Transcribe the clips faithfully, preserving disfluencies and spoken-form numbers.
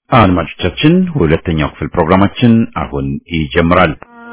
አድማጮቻችን ሁለተኛው ክፍል ፕሮግራማችን አሁን ይጀምራል።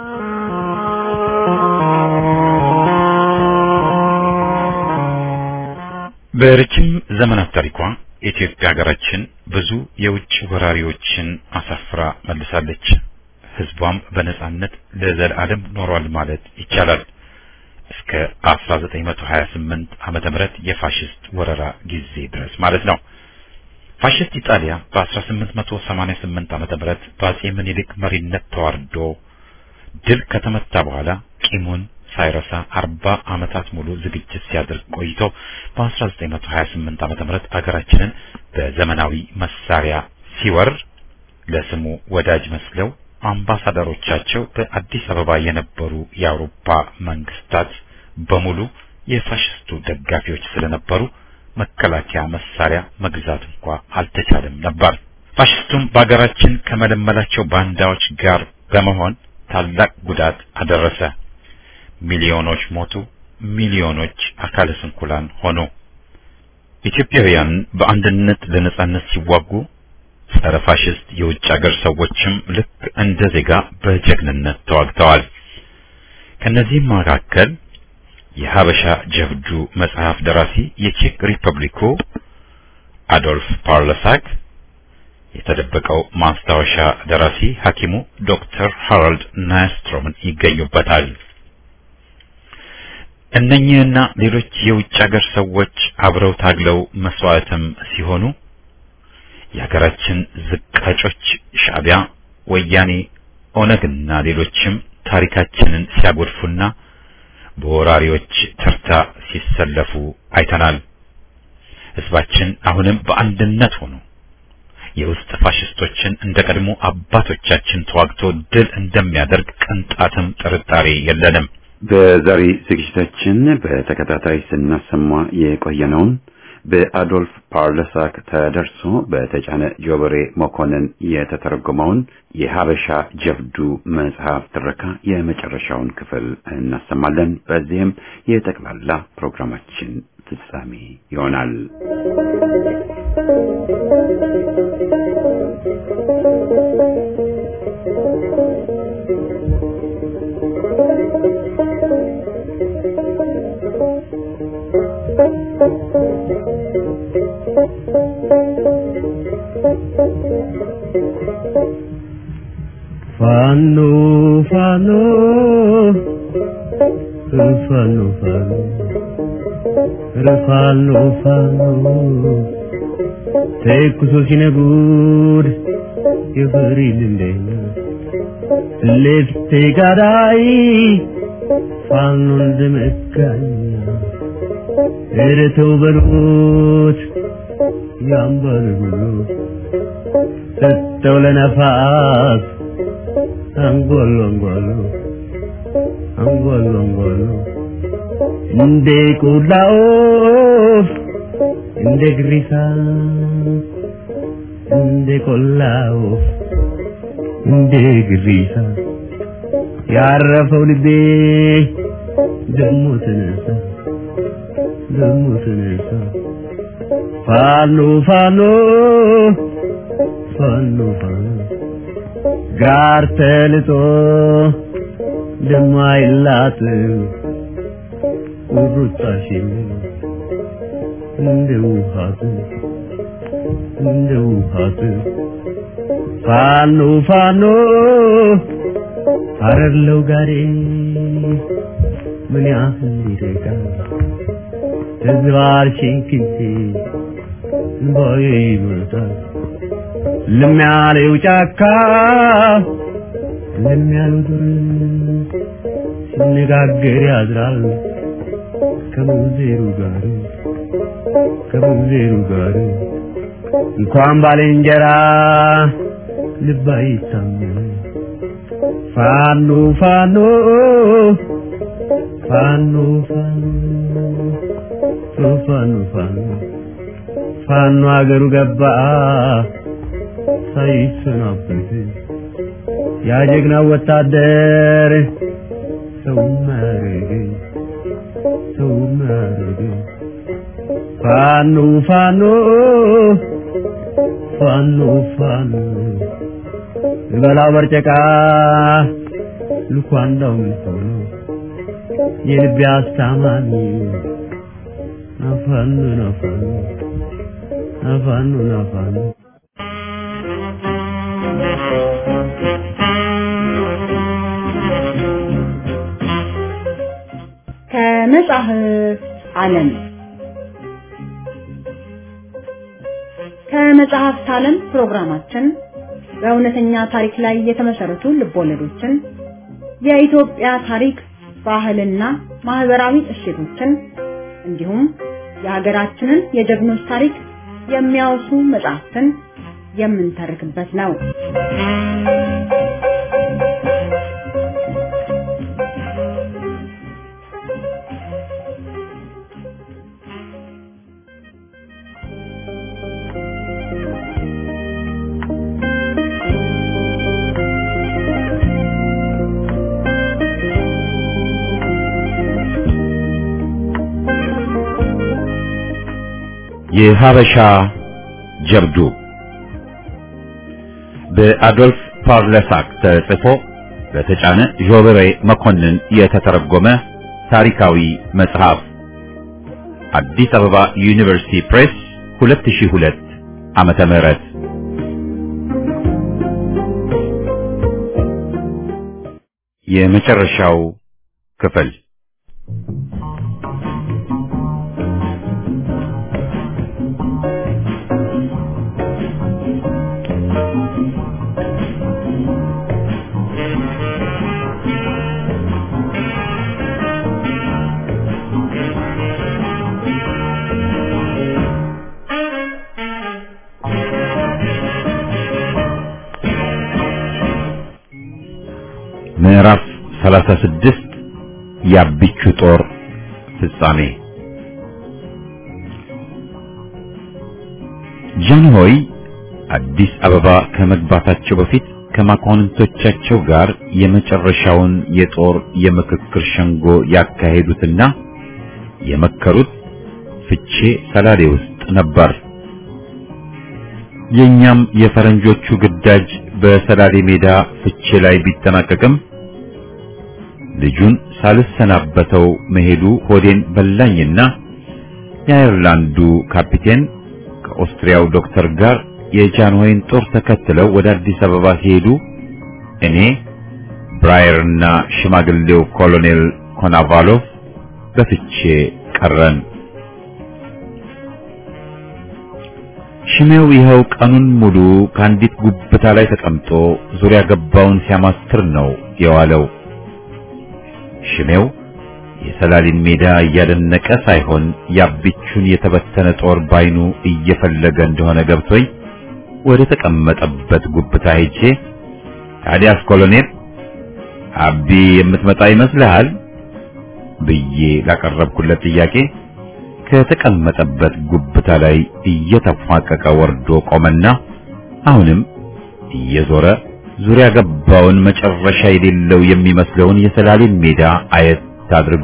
በረጅም ዘመናት ታሪኳ ኢትዮጵያ ሀገራችን ብዙ የውጭ ወራሪዎችን አሳፍራ መልሳለች። ህዝቧም በነጻነት ለዘላለም ኖሯል ማለት ይቻላል። እስከ አስራ ዘጠኝ መቶ ሀያ ስምንት ዓመተ ምህረት የፋሺስት ወረራ ጊዜ ድረስ ማለት ነው። ፋሺስት ኢጣሊያ በ1888 ዓመተ ምህረት በአጼ ምኒልክ መሪነት ተዋርዶ ድል ከተመታ በኋላ ቂሙን ሳይረሳ አርባ ዓመታት ሙሉ ዝግጅት ሲያደርግ ቆይቶ በ1928 ዓመተ ምህረት አገራችንን በዘመናዊ መሳሪያ ሲወር ለስሙ ወዳጅ መስለው አምባሳደሮቻቸው በአዲስ አበባ የነበሩ የአውሮፓ መንግስታት በሙሉ የፋሺስቱ ደጋፊዎች ስለነበሩ መከላከያ መሳሪያ መግዛት እንኳን አልተቻለም ነበር። ፋሺስቱም በአገራችን ከመለመላቸው ባንዳዎች ጋር በመሆን ታላቅ ጉዳት አደረሰ። ሚሊዮኖች ሞቱ፣ ሚሊዮኖች አካለ ስንኩላን ሆኑ። ኢትዮጵያውያን በአንድነት ለነጻነት ሲዋጉ ጸረ ፋሺስት የውጭ ሀገር ሰዎችም ልክ እንደ ዜጋ በጀግንነት ተዋግተዋል። ከነዚህም መካከል የሀበሻ ጀብዱ መጽሐፍ ደራሲ የቼክ ሪፐብሊኩ አዶልፍ ፓርለሳክ፣ የተደበቀው ማስታወሻ ደራሲ ሐኪሙ ዶክተር ሃራልድ ናስትሮምን ይገኙበታል። እነኚህና ሌሎች የውጭ ሀገር ሰዎች አብረው ታግለው መስዋዕትም ሲሆኑ የሀገራችን ዝቃጮች ሻዕቢያ፣ ወያኔ፣ ኦነግና ሌሎችም ታሪካችንን ሲያጎድፉና በወራሪዎች ተርታ ሲሰለፉ አይተናል። ህዝባችን አሁንም በአንድነት ሆኖ የውስጥ ፋሺስቶችን እንደቀድሞ አባቶቻችን ተዋግቶ ድል እንደሚያደርግ ቅንጣትም ጥርጣሬ የለንም። በዛሬ ዝግጅታችን በተከታታይ ስናሰማ የቆየነውን በአዶልፍ ፓርለሳክ ተደርሶ በተጫነ ጆበሬ መኮንን የተተረጎመውን የሀበሻ ጀብዱ መጽሐፍ ትረካ የመጨረሻውን ክፍል እናሰማለን። በዚህም የጠቅላላ ፕሮግራማችን ፍጻሜ ይሆናል። Fano, fano, fano, fano, fano, fano. Te kuso sinagud, you very lindena. Lefte garai, fano de mekanya. Ere to barut, yambarut. Setole nafas. Angolo, angolo, angolo, angolo. Inde kulao, inde grisa, inde kulao, inde grisa. Yarra faulide, jamu senesa, jamu senesa. Fano, fano, fano, fano. ጋርተልቶ ደማይላት ቁርጣሽ እንደው ሀት እንደው ሀት ፋኖ ፋኖ አረለው ጋሬ ምን ያህል ይደጋል ተዝባርሽን ክንቴ ባይ ይመጣል ለሚያለው ጫካ ለሚያለው ዱር ሲነጋገር ያድራል ከሙዜሩ ጋር ከሙዜሩ ጋር እንኳን ባልንጀራ ልብ አይታመን ፋኖ ፋኖ ፋኖ ፋኖ ፋኖ ፋኖ ፋኖ አገሩ ገባ ሳይሰናበት ያ ጀግና ወታደር ሰው ማረገ ሰው ማረገ ፋኖ ፋኖ ፋኖ ፋኖ ልበላው በርጨቃ ልኳንዳው ምንሆነ የልቤ አስታማሚ ናፋኑ ናፋኑ ናፋኑ ናፋኑ ከመጽሐፍ ዓለም ከመጽሐፍ ዓለም ፕሮግራማችን በእውነተኛ ታሪክ ላይ የተመሰረቱ ልቦለዶችን የኢትዮጵያ ታሪክ ባህልና ማህበራዊ እሴቶችን እንዲሁም የሀገራችንን የጀግኖች ታሪክ የሚያወሱ መጽሐፍትን የምንተርክበት ነው። የሀበሻ ጀብዱ በአዶልፍ ፓርለሳክ ተጽፎ በተጫነ ጆበሬ መኮንን የተተረጎመ ታሪካዊ መጽሐፍ አዲስ አበባ ዩኒቨርሲቲ ፕሬስ ሁለት ሺህ ሁለት ዓመተ ምህረት የመጨረሻው ክፍል ምዕራፍ ሰላሳ ስድስት የአቢቹ ጦር ፍጻሜ። ጃንሆይ አዲስ አበባ ከመግባታቸው በፊት ከመኳንንቶቻቸው ጋር የመጨረሻውን የጦር የምክክር ሸንጎ ያካሄዱትና የመከሩት ፍቼ ሰላሌ ውስጥ ነበር። የኛም የፈረንጆቹ ግዳጅ በሰላሌ ሜዳ ፍቼ ላይ ቢጠናቀቅም ልጁን ሳልሰናበተው መሄዱ ሆዴን በላኝና የአየርላንዱ ካፒቴን ከኦስትሪያው ዶክተር ጋር የጃንሆይን ጦር ተከትለው ወደ አዲስ አበባ ሲሄዱ እኔ ብራየርና ሽማግሌው ኮሎኔል ኮናቫሎቭ በፍቼ ቀረን። ሽሜው ይኸው ቀኑን ሙሉ ከአንዲት ጉብታ ላይ ተቀምጦ ዙሪያ ገባውን ሲያማትር ነው የዋለው። ሽሜው የሰላሊን ሜዳ እያደነቀ ሳይሆን ያቢቹን የተበተነ ጦር ባይኑ እየፈለገ እንደሆነ ገብቶኝ ወደ ተቀመጠበት ጉብታ ሄጄ ታዲያስ ኮሎኔል አቢ የምትመጣ ይመስልሃል ብዬ ላቀረብኩለት ጥያቄ ከተቀመጠበት ጉብታ ላይ እየተፋቀቀ ወርዶ ቆመና አሁንም እየዞረ ዙሪያ ገባውን መጨረሻ የሌለው የሚመስለውን የሰላሊን ሜዳ አየት አድርጎ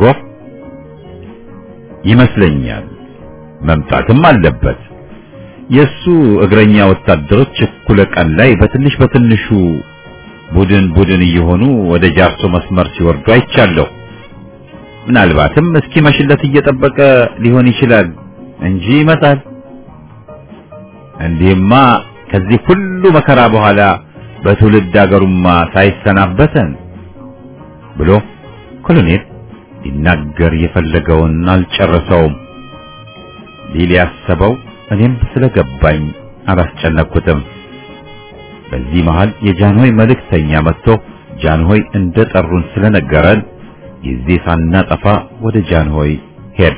ይመስለኛል መምጣትም አለበት የሱ እግረኛ ወታደሮች እኩለ ቀን ላይ በትንሽ በትንሹ ቡድን ቡድን እየሆኑ ወደ ጃርሶ መስመር ሲወርዱ አይቻለሁ። ምናልባትም እስኪ መሽለት እየጠበቀ ሊሆን ይችላል እንጂ ይመጣል። እንዲህማ ከዚህ ሁሉ መከራ በኋላ በትውልድ አገሩማ ሳይሰናበተን ብሎ ኮሎኔል ሊናገር የፈለገውን አልጨረሰውም። ሊል ያሰበው እኔም ስለገባኝ አላስጨነቅኩትም። በዚህ መሃል የጃንሆይ መልእክተኛ መጥቶ ጃንሆይ እንደጠሩን ስለነገረን ጊዜ ሳናጠፋ ወደ ጃንሆይ ሄድ።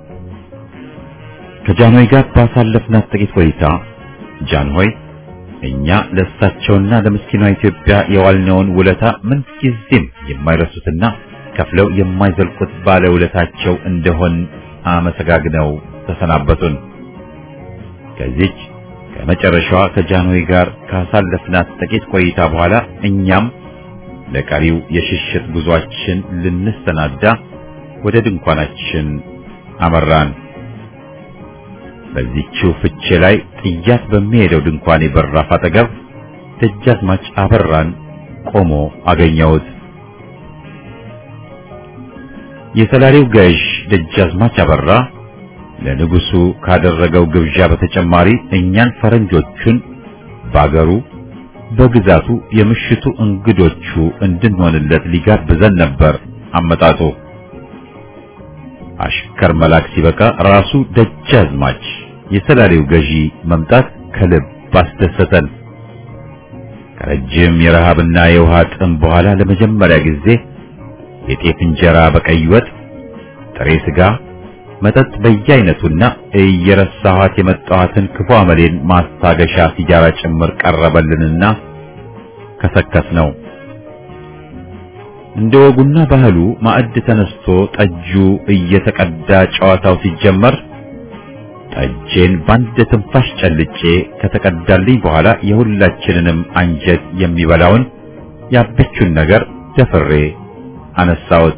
ከጃንሆይ ጋር ባሳለፍናት ጥቂት ቆይታ ጃንሆይ እኛ ለእሳቸውና ለምስኪኗ ኢትዮጵያ የዋልነውን ውለታ ምን ጊዜም የማይረሱትና ከፍለው የማይዘልቁት ባለ ውለታቸው እንደሆን አመሰጋግነው ተሰናበቱን። ከዚች ከመጨረሻዋ ከጃንሆይ ጋር ካሳለፍናት ጥቂት ቆይታ በኋላ እኛም ለቀሪው የሽሽት ጉዟችን ልንሰናዳ ወደ ድንኳናችን አመራን። በዚህችው ፍቼ ላይ ጥያት በሚሄደው ድንኳን በራፍ አጠገብ ደጃዝማች አበራን ቆሞ አገኘሁት። የሰላሪው ገዥ ደጃዝማች አበራ ለንጉሱ ካደረገው ግብዣ በተጨማሪ እኛን ፈረንጆቹን ባገሩ በግዛቱ የምሽቱ እንግዶቹ እንድንሆንለት ሊጋብዘን ነበር አመጣጡ። አሽከር መላክ ሲበቃ ራሱ ደጃዝማች የሰላሪው ገዢ መምጣት ከልብ አስደሰተን። ከረጅም የረሃብና የውሃ ጥም በኋላ ለመጀመሪያ ጊዜ የጤፍ እንጀራ በቀይ ወጥ፣ ጥሬ ስጋ፣ መጠጥ በየአይነቱና እየረሳኋት የመጣኋትን ክፉ አመሌን ማስታገሻ ሲጃራ ጭምር ቀረበልንና ከሰከስ ነው። እንደ ወጉና ባህሉ ማዕድ ተነስቶ ጠጁ እየተቀዳ ጨዋታው ሲጀመር ጠጄን ባንድ ትንፋሽ ጨልጬ ከተቀዳልኝ በኋላ የሁላችንንም አንጀት የሚበላውን ያብቹን ነገር ደፍሬ አነሳሁት።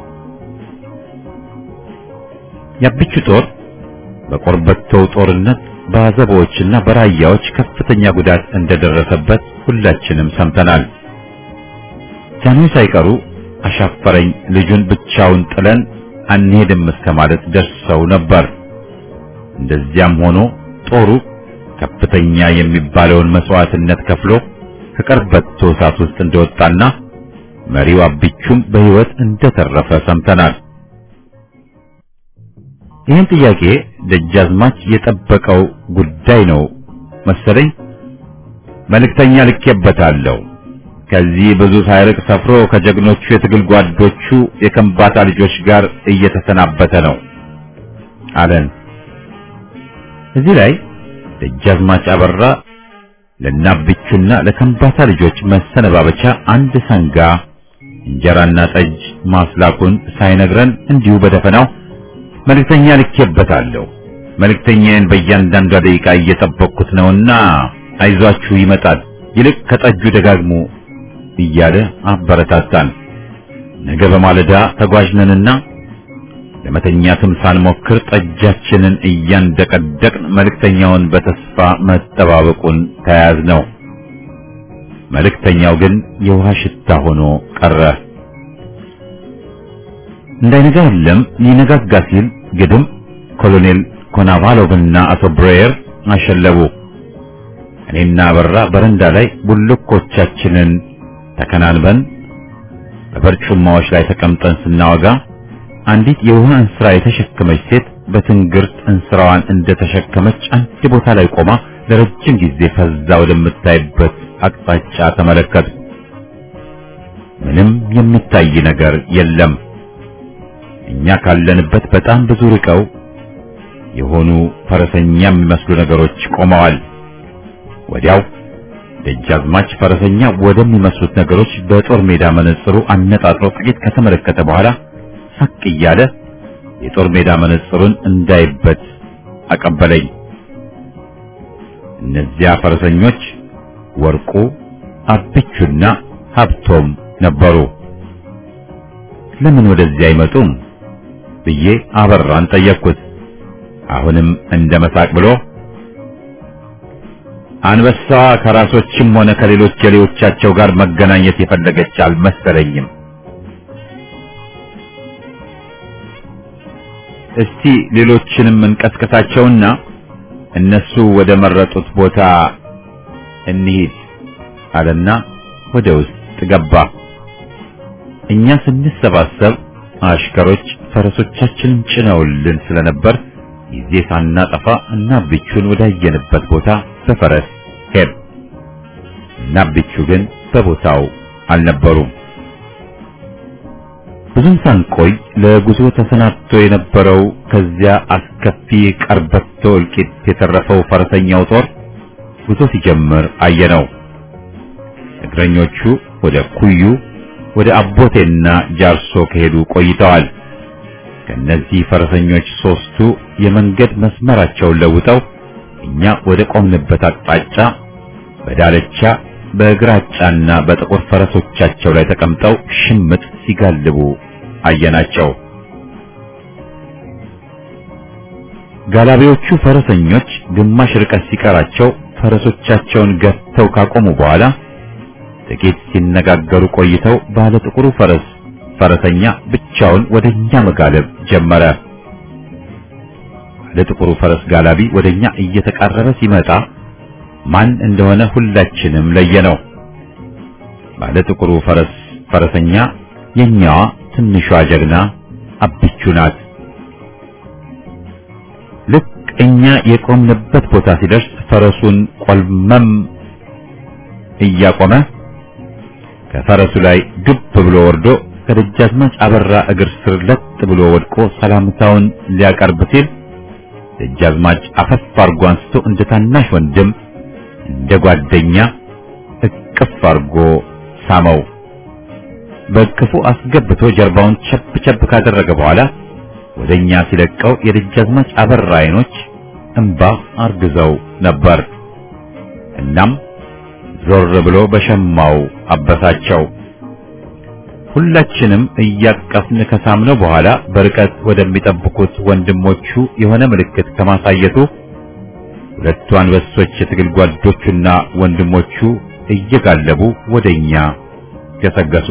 ያብቹ ጦር በቆርበቶው ጦርነት በአዘቦችና በራያዎች ከፍተኛ ጉዳት እንደደረሰበት ሁላችንም ሰምተናል። ጃኖች ሳይቀሩ አሻፈረኝ ልጁን ብቻውን ጥለን አንሄድም እስከማለት ደርሰው ነበር። እንደዚያም ሆኖ ጦሩ ከፍተኛ የሚባለውን መስዋዕትነት ከፍሎ ከቀርበቶ እሳት ውስጥ እንደወጣና መሪው አብቹም በሕይወት እንደተረፈ ሰምተናል። ይህን ጥያቄ ደጃዝማች የጠበቀው ጉዳይ ነው መሰለኝ። መልእክተኛ ልኬበታለሁ። ከዚህ ብዙ ሳይርቅ ሰፍሮ ከጀግኖቹ የትግል ጓዶቹ የከምባታ ልጆች ጋር እየተሰናበተ ነው አለን። እዚህ ላይ ደጃዝማች አበራ ለናብቹና ለከምባታ ልጆች መሰነባበቻ አንድ ሰንጋ እንጀራና ጠጅ ማስላኩን ሳይነግረን እንዲሁ በደፈናው መልእክተኛ ልኬበታለሁ፣ መልእክተኛዬን በእያንዳንዷ ደቂቃ እየጠበቅኩት ነውና አይዟችሁ ይመጣል፣ ይልቅ ከጠጁ ደጋግሙ እያለ አበረታታን። ነገ በማለዳ ተጓዥነንና ለመተኛትም ሳንሞክር ጠጃችንን እያንደቀደቅን መልእክተኛውን በተስፋ መጠባበቁን ተያያዝነው። መልእክተኛው ግን የውሃ ሽታ ሆኖ ቀረ። እንዳይነጋ የለም ሊነጋጋ ሲል ግድም ኮሎኔል ኮናቫሎቭና አቶ ብሬየር አሸለቡ። እኔና አበራ በረንዳ ላይ ቡልኮቻችንን ተከናንበን በበርጩማዎች ላይ ተቀምጠን ስናወጋ አንዲት የውሃ እንስራ የተሸከመች ሴት በትንግርት እንስራዋን እንደተሸከመች አንድ ቦታ ላይ ቆማ ለረጅም ጊዜ ፈዛ ወደምታይበት አቅጣጫ ተመለከቱ። ምንም የሚታይ ነገር የለም። እኛ ካለንበት በጣም ብዙ ርቀው የሆኑ ፈረሰኛ የሚመስሉ ነገሮች ቆመዋል። ወዲያው ደጃዝማች ፈረሰኛ ወደሚመስሉት ነገሮች በጦር ሜዳ መነጽሩ አነጣጥሮ ጥቂት ከተመለከተ በኋላ ሳቅ እያለ የጦር ሜዳ መነጽሩን እንዳይበት አቀበለኝ። እነዚያ ፈረሰኞች ወርቁ፣ አብቹና ሀብቶም ነበሩ። ለምን ወደዚያ አይመጡም ብዬ አበራን ጠየቅኩት። አሁንም እንደመሳቅ ብሎ አንበሳዋ ከራሶችም ሆነ ከሌሎች ጀሌዎቻቸው ጋር መገናኘት የፈለገች አልመሰለኝም። እስቲ ሌሎችንም እንቀስቀሳቸውና እነሱ ወደ መረጡት ቦታ እንሂድ አለና ወደ ውስጥ ገባ። እኛ ስንሰባሰብ አሽከሮች ፈረሶቻችንን ጭነውልን ስለነበር ጊዜ ሳናጠፋ እና ብቹን ወዳየንበት ቦታ በፈረስ ሄድ እና ብቹ ግን በቦታው አልነበሩም። ብዙም ሳንቆይ ለጉዞ ተሰናድቶ የነበረው ከዚያ አስከፊ ቀርበቶ እልቂት የተረፈው ፈረሰኛው ጦር ጉዞ ሲጀምር አየነው። እግረኞቹ ወደ ኩዩ፣ ወደ አቦቴና ጃርሶ ከሄዱ ቆይተዋል። ከነዚህ ፈረሰኞች ሶስቱ የመንገድ መስመራቸውን ለውጠው እኛ ወደ ቆምንበት አቅጣጫ በዳለቻ በግራጫና በጥቁር ፈረሶቻቸው ላይ ተቀምጠው ሽምጥ ሲጋልቡ አየናቸው። ጋላቢዎቹ ፈረሰኞች ግማሽ ርቀት ሲቀራቸው ፈረሶቻቸውን ገፍተው ካቆሙ በኋላ ጥቂት ሲነጋገሩ ቆይተው ባለ ጥቁሩ ፈረስ ፈረሰኛ ብቻውን ወደኛ መጋለብ ጀመረ። ባለ ጥቁሩ ፈረስ ጋላቢ ወደኛ እየተቃረበ ሲመጣ ማን እንደሆነ ሁላችንም ለየነው። ባለ ጥቁሩ ፈረስ ፈረሰኛ የኛዋ ትንሿ ጀግና አብቹ ናት። ልክ እኛ የቆምንበት ቦታ ሲደርስ ፈረሱን ቆልመም እያቆመ ከፈረሱ ላይ ዱብ ብሎ ወርዶ ከደጃዝማች አበራ እግር ስር ለጥ ብሎ ወድቆ ሰላምታውን ሊያቀርብ ሲል ደጃዝማች አፈፍ አርጎ አንስቶ እንደ ታናሽ ወንድም እንደ ጓደኛ እቅፍ አርጎ ሳመው። በክፉ አስገብቶ ጀርባውን ቸብ ቸብ ካደረገ በኋላ ወደኛ ሲለቀው የደጃዝማች አበራ አይኖች እንባ አርግዘው ነበር። እናም ዞር ብሎ በሸማው አበሳቸው። ሁላችንም እያቀፍን ከሳምነው በኋላ በርቀት ወደሚጠብቁት ወንድሞቹ የሆነ ምልክት ከማሳየቱ ሁለቱ አንበሶች የትግል ጓዶቹና ወንድሞቹ እየጋለቡ ወደኛ ገሰገሱ።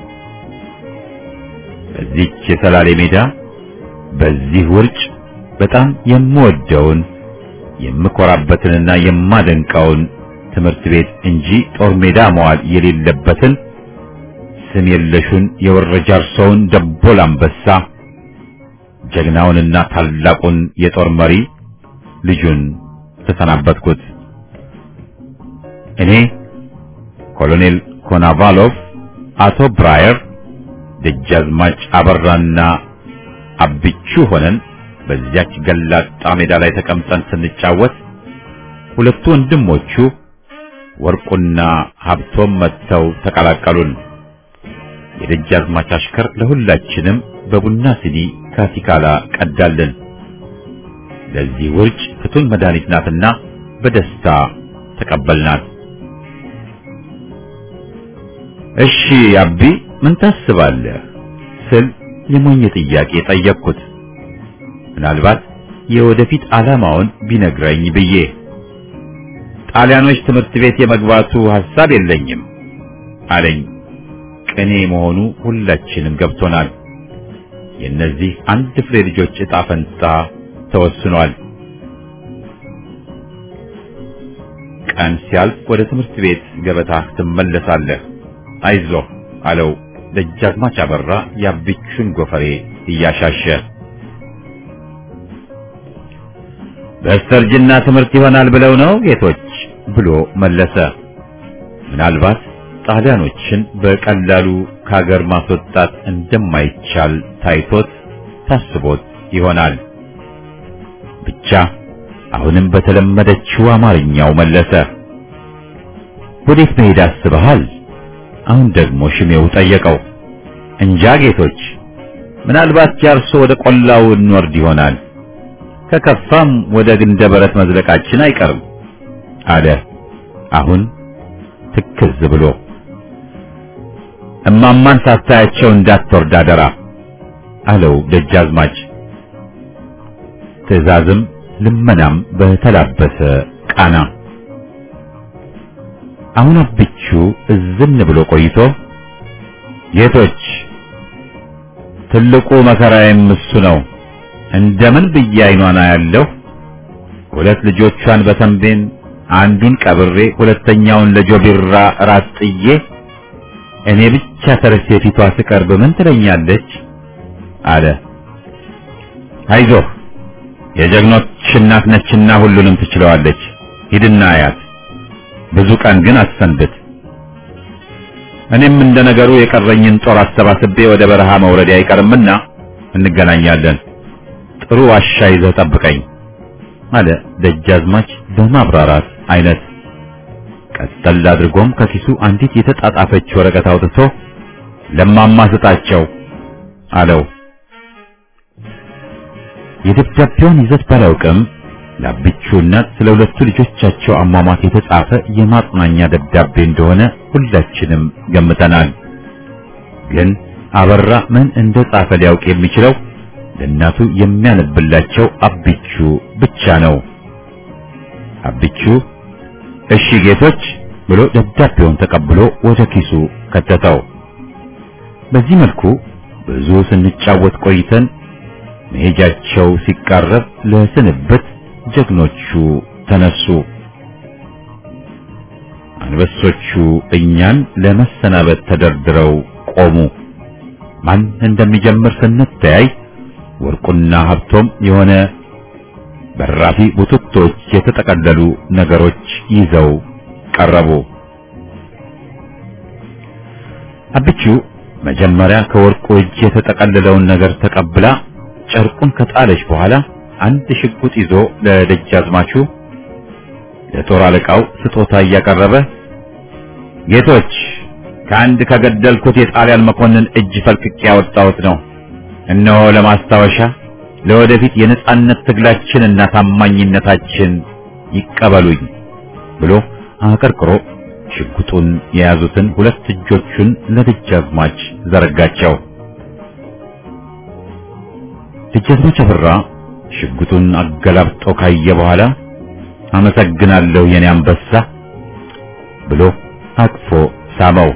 በዚህች የሰላሌ ሜዳ በዚህ ውርጭ በጣም የምወደውን የምኮራበትንና የማደንቀውን ትምህርት ቤት እንጂ ጦር ሜዳ መዋል የሌለበትን ስም የለሹን የወረጃርሶውን ደቦል አንበሳ ጀግናውንና ታላቁን የጦር መሪ ልጁን ተሰናበትኩት። እኔ ኮሎኔል ኮናቫሎቭ፣ አቶ ብራየር፣ ደጃዝማች አበራና አብቹ ሆነን በዚያች ገላጣ ሜዳ ላይ ተቀምጠን ስንጫወት ሁለቱ ወንድሞቹ ወርቁና ሀብቶም መጥተው ተቀላቀሉን። የደጃዝማች አሽከር ለሁላችንም በቡና ሲኒ ካቲካላ ቀዳልን። ለዚህ ውርጭ ፍቱን መድኃኒት ናትና በደስታ ተቀበልናት። እሺ አቢ ምን ታስባለህ ስል የሞኝ ጥያቄ ጠየቅኩት። ምናልባት የወደፊት ዓላማውን ቢነግረኝ ብዬ። ጣሊያኖች ትምህርት ቤት የመግባቱ ሐሳብ የለኝም አለኝ። ቅኔ መሆኑ ሁላችንም ገብቶናል። የነዚህ አንድ ፍሬ ልጆች ዕጣ ፈንታ ተወስኗል። ቀን ሲያልፍ ወደ ትምህርት ቤት ገበታህ ትመለሳለህ፣ አይዞህ አለው ደጃዝማች አበራ ያብቹን ጎፈሬ እያሻሸ። በስተርጅና ትምህርት ይሆናል ብለው ነው ጌቶች ብሎ መለሰ። ምናልባት ጣሊያኖችን በቀላሉ ከሀገር ማስወጣት እንደማይቻል ታይቶት ታስቦት ይሆናል። ብቻ አሁንም በተለመደችው አማርኛው መለሰ። ወዴት መሄድ አስበሃል? አሁን ደግሞ ሽሜው ጠየቀው። እንጃ ጌቶች፣ ምናልባት ጃርሶ ወደ ቆላው እንወርድ ይሆናል። ከከፋም ወደ ግንደ በረት መዝለቃችን አይቀርም አለ አሁን ትክዝ ብሎ። እማማን ሳታያቸው እንዳትወርድ አደራ አለው ደጃዝማች። ትዕዛዝም ልመናም በተላበሰ ቃና። አሁን አብቹ እዝን ብሎ ቆይቶ ጌቶች፣ ትልቁ መከራዬም እሱ ነው። እንደምን ብዬ አይኗና ያለው ሁለት ልጆቿን በተንቤን አንዱን ቀብሬ ሁለተኛውን ለጆቢራ ራስ ጥዬ እኔ ብቻ ተርሴ ፊቷ ስቀርብ ምን ትለኛለች አለ። አይዞህ የጀግኖች እናት ነችና ሁሉንም ትችለዋለች። ሂድና አያት፣ ብዙ ቀን ግን አትሰንብት። እኔም እንደነገሩ የቀረኝን ጦር አሰባስቤ ወደ በረሃ መውረድ አይቀርምና እንገናኛለን። ጥሩ ዋሻ ይዘህ ጠብቀኝ አለ ደጃዝማች በማብራራት አይነት። ቀጠል አድርጎም ከኪሱ አንዲት የተጣጣፈች ወረቀት አውጥቶ ለማማ ስጣቸው አለው። የደብዳቤውን ይዘት ባላውቅም ለአብቹ እናት ስለ ሁለቱ ልጆቻቸው አሟሟት የተጻፈ የማጽናኛ ደብዳቤ እንደሆነ ሁላችንም ገምተናል። ግን አበራ ምን እንደጻፈ ሊያውቅ የሚችለው ለእናቱ የሚያነብላቸው አብቹ ብቻ ነው። አብቹ እሺ ጌቶች ብሎ ደብዳቤውን ተቀብሎ ወደ ኪሱ ከተተው። በዚህ መልኩ ብዙ ስንጫወት ቆይተን መሄጃቸው ሲቃረብ ለስንብት ጀግኖቹ ተነሱ። አንበሶቹ እኛን ለመሰናበት ተደርድረው ቆሙ። ማን እንደሚጀምር ስንተያይ ወርቁና ሀብቶም የሆነ በራፊ ቡትቶች የተጠቀለሉ ነገሮች ይዘው ቀረቡ። አብቹ መጀመሪያ ከወርቁ እጅ የተጠቀለለውን ነገር ተቀብላ ጨርቁን ከጣለች በኋላ አንድ ሽጉጥ ይዞ ለደጃዝማቹ ለጦር አለቃው ስጦታ እያቀረበ ጌቶች ከአንድ ከገደልኩት የጣሊያን መኮንን እጅ ፈልቅቄ ያወጣሁት ነው። እነሆ ለማስታወሻ ለወደፊት የነጻነት ትግላችንና ታማኝነታችን ይቀበሉኝ ብሎ አቀርቅሮ ሽጉጡን የያዙትን ሁለት እጆቹን ለደጃዝማች ዘረጋቸው። ደጃዝማች አበራ ሽጉጡን አገላብጦ ካየ በኋላ አመሰግናለሁ የኔ አንበሳ ብሎ አቅፎ ሳመው።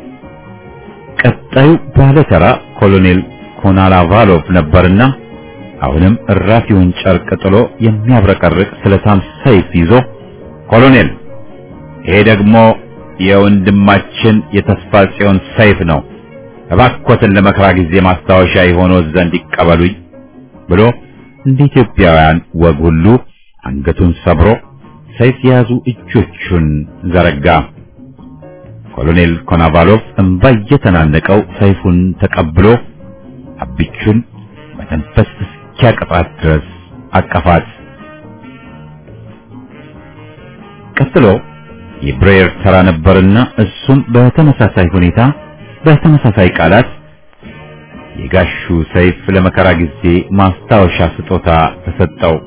ቀጣዩ ባለተራ ኮሎኔል ኮናላቫሎቭ ነበርና አሁንም እራፊውን ጨርቅ ጥሎ የሚያብረቀርቅ ስለታም ሰይፍ ይዞ ኮሎኔል ይሄ ደግሞ የወንድማችን የተስፋ ጽዮን ሰይፍ ነው፣ እባክዎትን ለመከራ ጊዜ ማስታወሻ የሆነው ዘንድ ይቀበሉኝ ብሎ እንደ ኢትዮጵያውያን ወግ ሁሉ አንገቱን ሰብሮ ሰይፍ የያዙ እጆቹን ዘረጋ። ኮሎኔል ኮናቫሎቭ እንባ እየተናነቀው ሰይፉን ተቀብሎ አብቹን በተንፈስ እስኪያቅጣት ድረስ አቀፋት። ቀጥሎ የብሬየር ተራ ነበርና እሱም በተመሳሳይ ሁኔታ በተመሳሳይ ቃላት የጋሹ ሰይፍ ለመከራ ጊዜ ማስታወሻ ስጦታ ተሰጠው።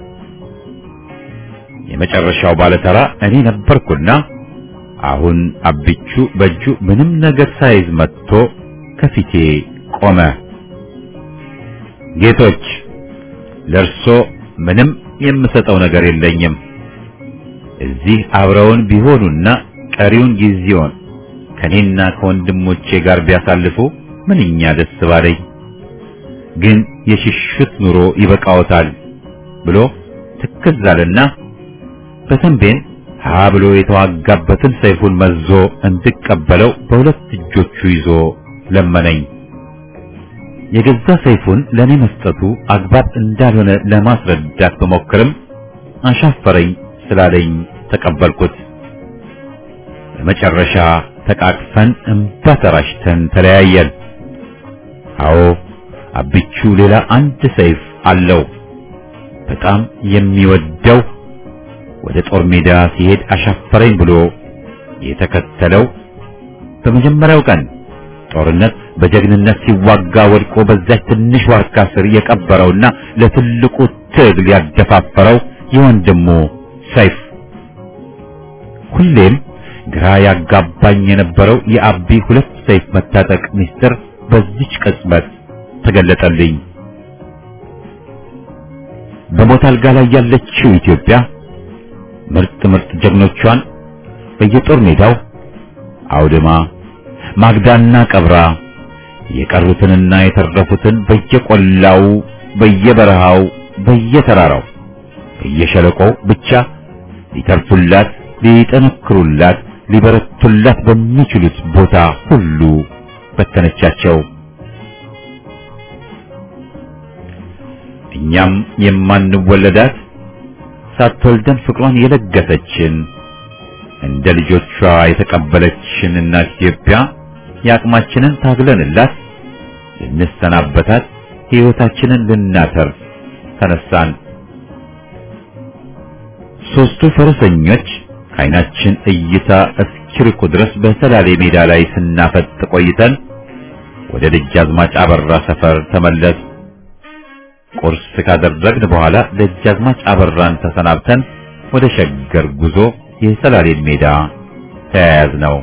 የመጨረሻው ባለተራ እኔ ነበርኩና አሁን አብቹ በእጁ ምንም ነገር ሳይዝ መጥቶ ከፊቴ ቆመ። ጌቶች ለርሶ ምንም የምሰጠው ነገር የለኝም። እዚህ አብረውን ቢሆኑና ቀሪውን ጊዜውን ከኔና ከወንድሞቼ ጋር ቢያሳልፉ ምንኛ ደስ ባለኝ። ግን የሽሽት ኑሮ ይበቃዎታል ብሎ ትክዛልና በተንቤን ሀ ብሎ የተዋጋበትን ሰይፉን መዞ እንድቀበለው በሁለት እጆቹ ይዞ ለመነኝ። የገዛ ሰይፉን ለኔ መስጠቱ አግባብ እንዳልሆነ ለማስረዳት በሞክርም አሻፈረኝ ስላለኝ ተቀበልኩት። በመጨረሻ ተቃቅፈን እንባ ተራጭተን ተለያየን። አዎ አብቹ ሌላ አንድ ሰይፍ አለው፣ በጣም የሚወደው ወደ ጦር ሜዳ ሲሄድ አሻፈረኝ ብሎ የተከተለው በመጀመሪያው ቀን ጦርነት በጀግንነት ሲዋጋ ወድቆ በዛች ትንሽ ዋርካ ስር የቀበረውና ለትልቁ ትግል ያደፋፈረው የወንድሙ ሰይፍ። ሁሌም ግራ ያጋባኝ የነበረው የአቢ ሁለት ሰይፍ መታጠቅ ሚስጥር በዚች ቅጽበት ተገለጠልኝ። በሞት አልጋ ላይ ያለችው ኢትዮጵያ ምርጥ ምርጥ ጀግኖቿን በየጦር ሜዳው አውድማ ማግዳና ቀብራ የቀሩትንና የተረፉትን በየቆላው በየበረሃው በየተራራው በየሸለቆው ብቻ ሊተርፉላት ሊጠነክሩላት ሊበረቱላት በሚችሉት ቦታ ሁሉ በተነቻቸው። እኛም የማንወለዳት ሳትወልደን ፍቅሯን የለገሰችን እንደ ልጆቿ የተቀበለችን እናት ኢትዮጵያ ያቅማችንን ታግለንላት ልንሰናበታት ሕይወታችንን ልናተርፍ ተነሳን። ሶስቱ ፈረሰኞች ከዓይናችን እይታ እስኪርቁ ድረስ በሰላሌ ሜዳ ላይ ስናፈጥ ቆይተን ወደ ደጃዝማች አበራ ሰፈር ተመለስ። ቁርስ ካደረግን በኋላ ደጃዝማች አበራን ተሰናብተን ወደ ሸገር ጉዞ የሰላሌን ሜዳ ተያያዝ ነው።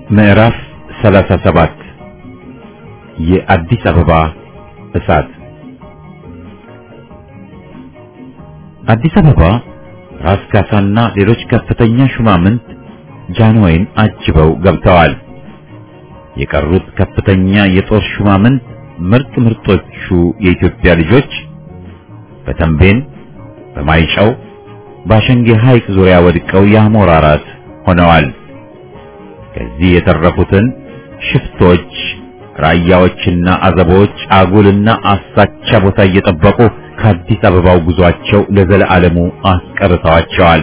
ምዕራፍ ሰላሳ ሰባት የአዲስ አበባ እሳት። አዲስ አበባ ራስ ካሳና ሌሎች ከፍተኛ ሹማምንት ጃንሆይን አጅበው ገብተዋል። የቀሩት ከፍተኛ የጦር ሹማምንት ምርጥ ምርጦቹ የኢትዮጵያ ልጆች በተንቤን፣ በማይጨው፣ በአሸንጌ ሐይቅ ዙሪያ ወድቀው የአሞራ ራት ሆነዋል። ከዚህ የተረፉትን ሽፍቶች፣ ራያዎችና አዘቦች አጉልና አሳቻ ቦታ እየጠበቁ ከአዲስ አበባው ጉዟቸው ለዘለዓለሙ አስቀርተዋቸዋል።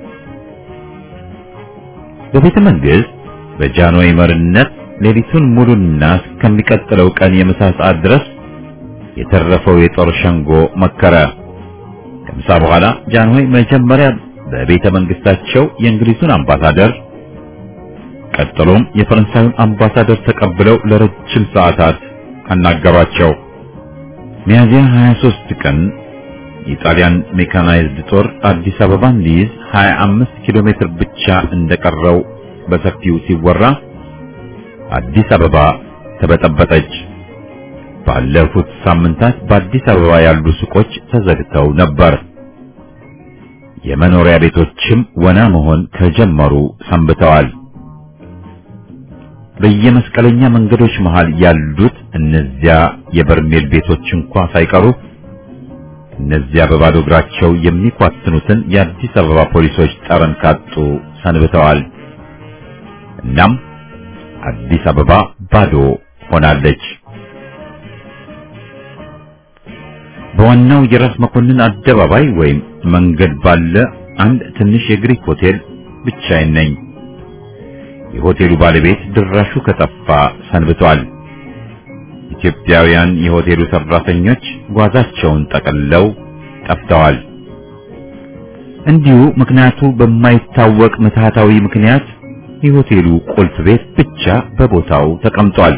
በቤተ መንግሥት በጃንሆይ መሪነት ሌሊቱን ሙሉና እስከሚቀጥለው ቀን የምሳ ሰዓት ድረስ የተረፈው የጦር ሸንጎ መከረ። ከምሳ በኋላ ጃንሆይ መጀመሪያ በቤተ መንግሥታቸው የእንግሊዙን አምባሳደር ቀጥሎም የፈረንሳዩን አምባሳደር ተቀብለው ለረጅም ሰዓታት አናገሯቸው። ሚያዝያ ሀያ ሦስት ቀን የጣሊያን ሜካናይዝድ ጦር አዲስ አበባን ሊይዝ ሀያ አምስት ኪሎ ሜትር ብቻ እንደቀረው በሰፊው ሲወራ አዲስ አበባ ተበጠበጠች። ባለፉት ሳምንታት በአዲስ አበባ ያሉ ሱቆች ተዘግተው ነበር። የመኖሪያ ቤቶችም ወና መሆን ከጀመሩ ሰንብተዋል። በየመስቀለኛ መንገዶች መሃል ያሉት እነዚያ የበርሜል ቤቶች እንኳን ሳይቀሩ እነዚያ በባዶ እግራቸው የሚኳትኑትን የአዲስ አበባ ፖሊሶች ጠረን ካጡ ሰንብተዋል። እናም አዲስ አበባ ባዶ ሆናለች። በዋናው የራስ መኮንን አደባባይ ወይም መንገድ ባለ አንድ ትንሽ የግሪክ ሆቴል ብቻዬን ነኝ። የሆቴሉ ባለቤት ድራሹ ከጠፋ ሰንብቷል። ኢትዮጵያውያን የሆቴሉ ሰራተኞች ጓዛቸውን ጠቅልለው ጠፍተዋል። እንዲሁ ምክንያቱ በማይታወቅ ምትሃታዊ ምክንያት የሆቴሉ ቁልፍ ቤት ብቻ በቦታው ተቀምጧል።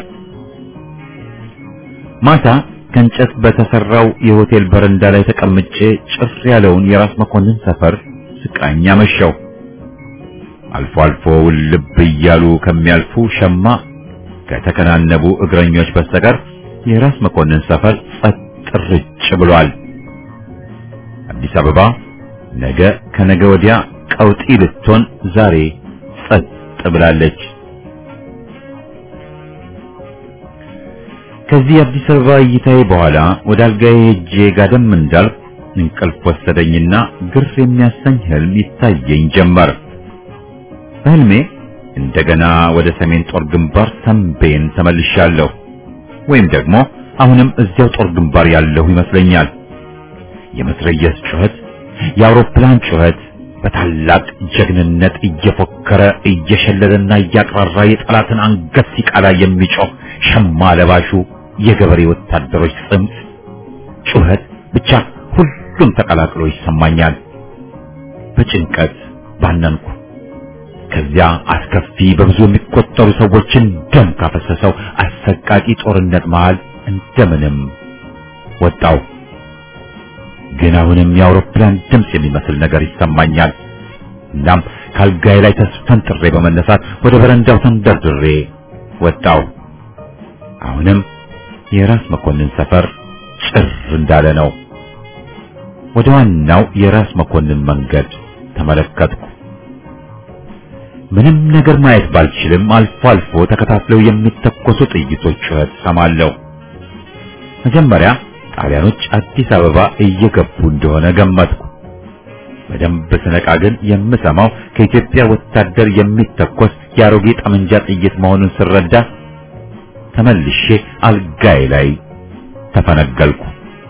ማታ ከእንጨት በተሰራው የሆቴል በረንዳ ላይ ተቀምጬ ጭር ያለውን የራስ መኮንን ሰፈር ስቃኝ አመሸው። አልፎ አልፎ ውልብ እያሉ ከሚያልፉ ሸማ ከተከናነቡ እግረኞች በስተቀር የራስ መኮንን ሰፈር ጸጥ ርጭ ብሏል። አዲስ አበባ ነገ ከነገ ወዲያ ቀውጢ ልትሆን ዛሬ ጸጥ ብላለች። ከዚህ አዲስ አበባ እይታዬ በኋላ ወደ አልጋዬ ሄጄ ጋደም እንዳልኩ እንቅልፍ ወሰደኝና ግር የሚያሰኝ ህልም ይታየኝ ጀመር። በህልሜ እንደገና ወደ ሰሜን ጦር ግንባር ተንቤን ተመልሻለሁ። ወይም ደግሞ አሁንም እዚያው ጦር ግንባር ያለሁ ይመስለኛል። የመትረየስ ጩኸት፣ የአውሮፕላን ጩኸት በታላቅ ጀግንነት እየፎከረ እየሸለለና እያቅራራ የጠላትን አንገት ሲቃላ የሚጮህ ሸማ ለባሹ የገበሬ ወታደሮች ጽምት ጩኸት ብቻ ሁሉም ተቀላቅሎ ይሰማኛል። በጭንቀት ባነንኩ። ከዚያ አስከፊ በብዙ የሚቆጠሩ ሰዎችን ደም ካፈሰሰው አሰቃቂ ጦርነት መሃል እንደምንም ወጣው። ግን አሁንም የአውሮፕላን ድምፅ የሚመስል ነገር ይሰማኛል። እናም ካልጋዬ ላይ ተስፈንጥሬ በመነሳት ወደ በረንዳው ተንደርድሬ ወጣው። አሁንም የራስ መኮንን ሰፈር ጭር እንዳለ ነው። ወደ ዋናው የራስ መኮንን መንገድ ተመለከትኩ። ምንም ነገር ማየት ባልችልም አልፎ አልፎ ተከታትለው የሚተኮሱ ጥይቶች ጩኸት ሰማለሁ። መጀመሪያ ጣሊያኖች አዲስ አበባ እየገቡ እንደሆነ ገመትኩ። በደንብ ስነቃ ግን የምሰማው ከኢትዮጵያ ወታደር የሚተኮስ የአሮጌ ጠመንጃ ጥይት መሆኑን ስረዳ ተመልሼ አልጋዬ ላይ ተፈነገልኩ።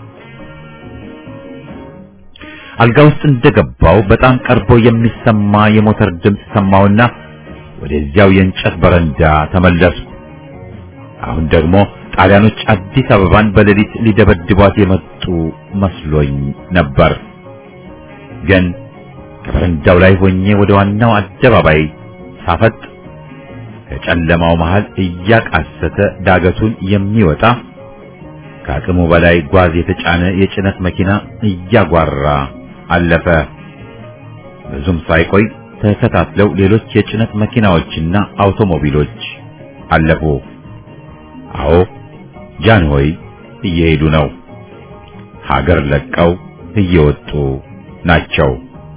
አልጋ ውስጥ እንደገባው በጣም ቀርቦ የሚሰማ የሞተር ድምፅ ሰማውና ወደዚያው የእንጨት በረንዳ ተመለስኩ። አሁን ደግሞ ጣሊያኖች አዲስ አበባን በሌሊት ሊደበድቧት የመጡ መስሎኝ ነበር። ግን ከበረንዳው ላይ ሆኜ ወደ ዋናው አደባባይ ሳፈጥ ከጨለማው መሃል እያቃሰተ ዳገቱን የሚወጣ ከአቅሙ በላይ ጓዝ የተጫነ የጭነት መኪና እያጓራ አለፈ። ብዙም ሳይቆይ ተከታትለው ሌሎች የጭነት መኪናዎችና አውቶሞቢሎች አለፉ። አዎ ጃንሆይ እየሄዱ ነው። ሀገር ለቀው እየወጡ ናቸው።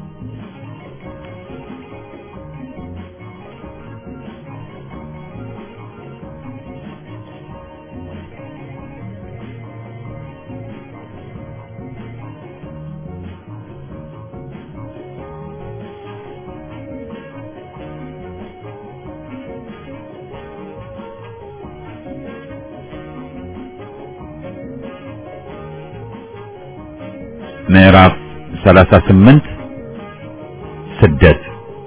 ምዕራፍ ሰላሳ ስምንት ስደት።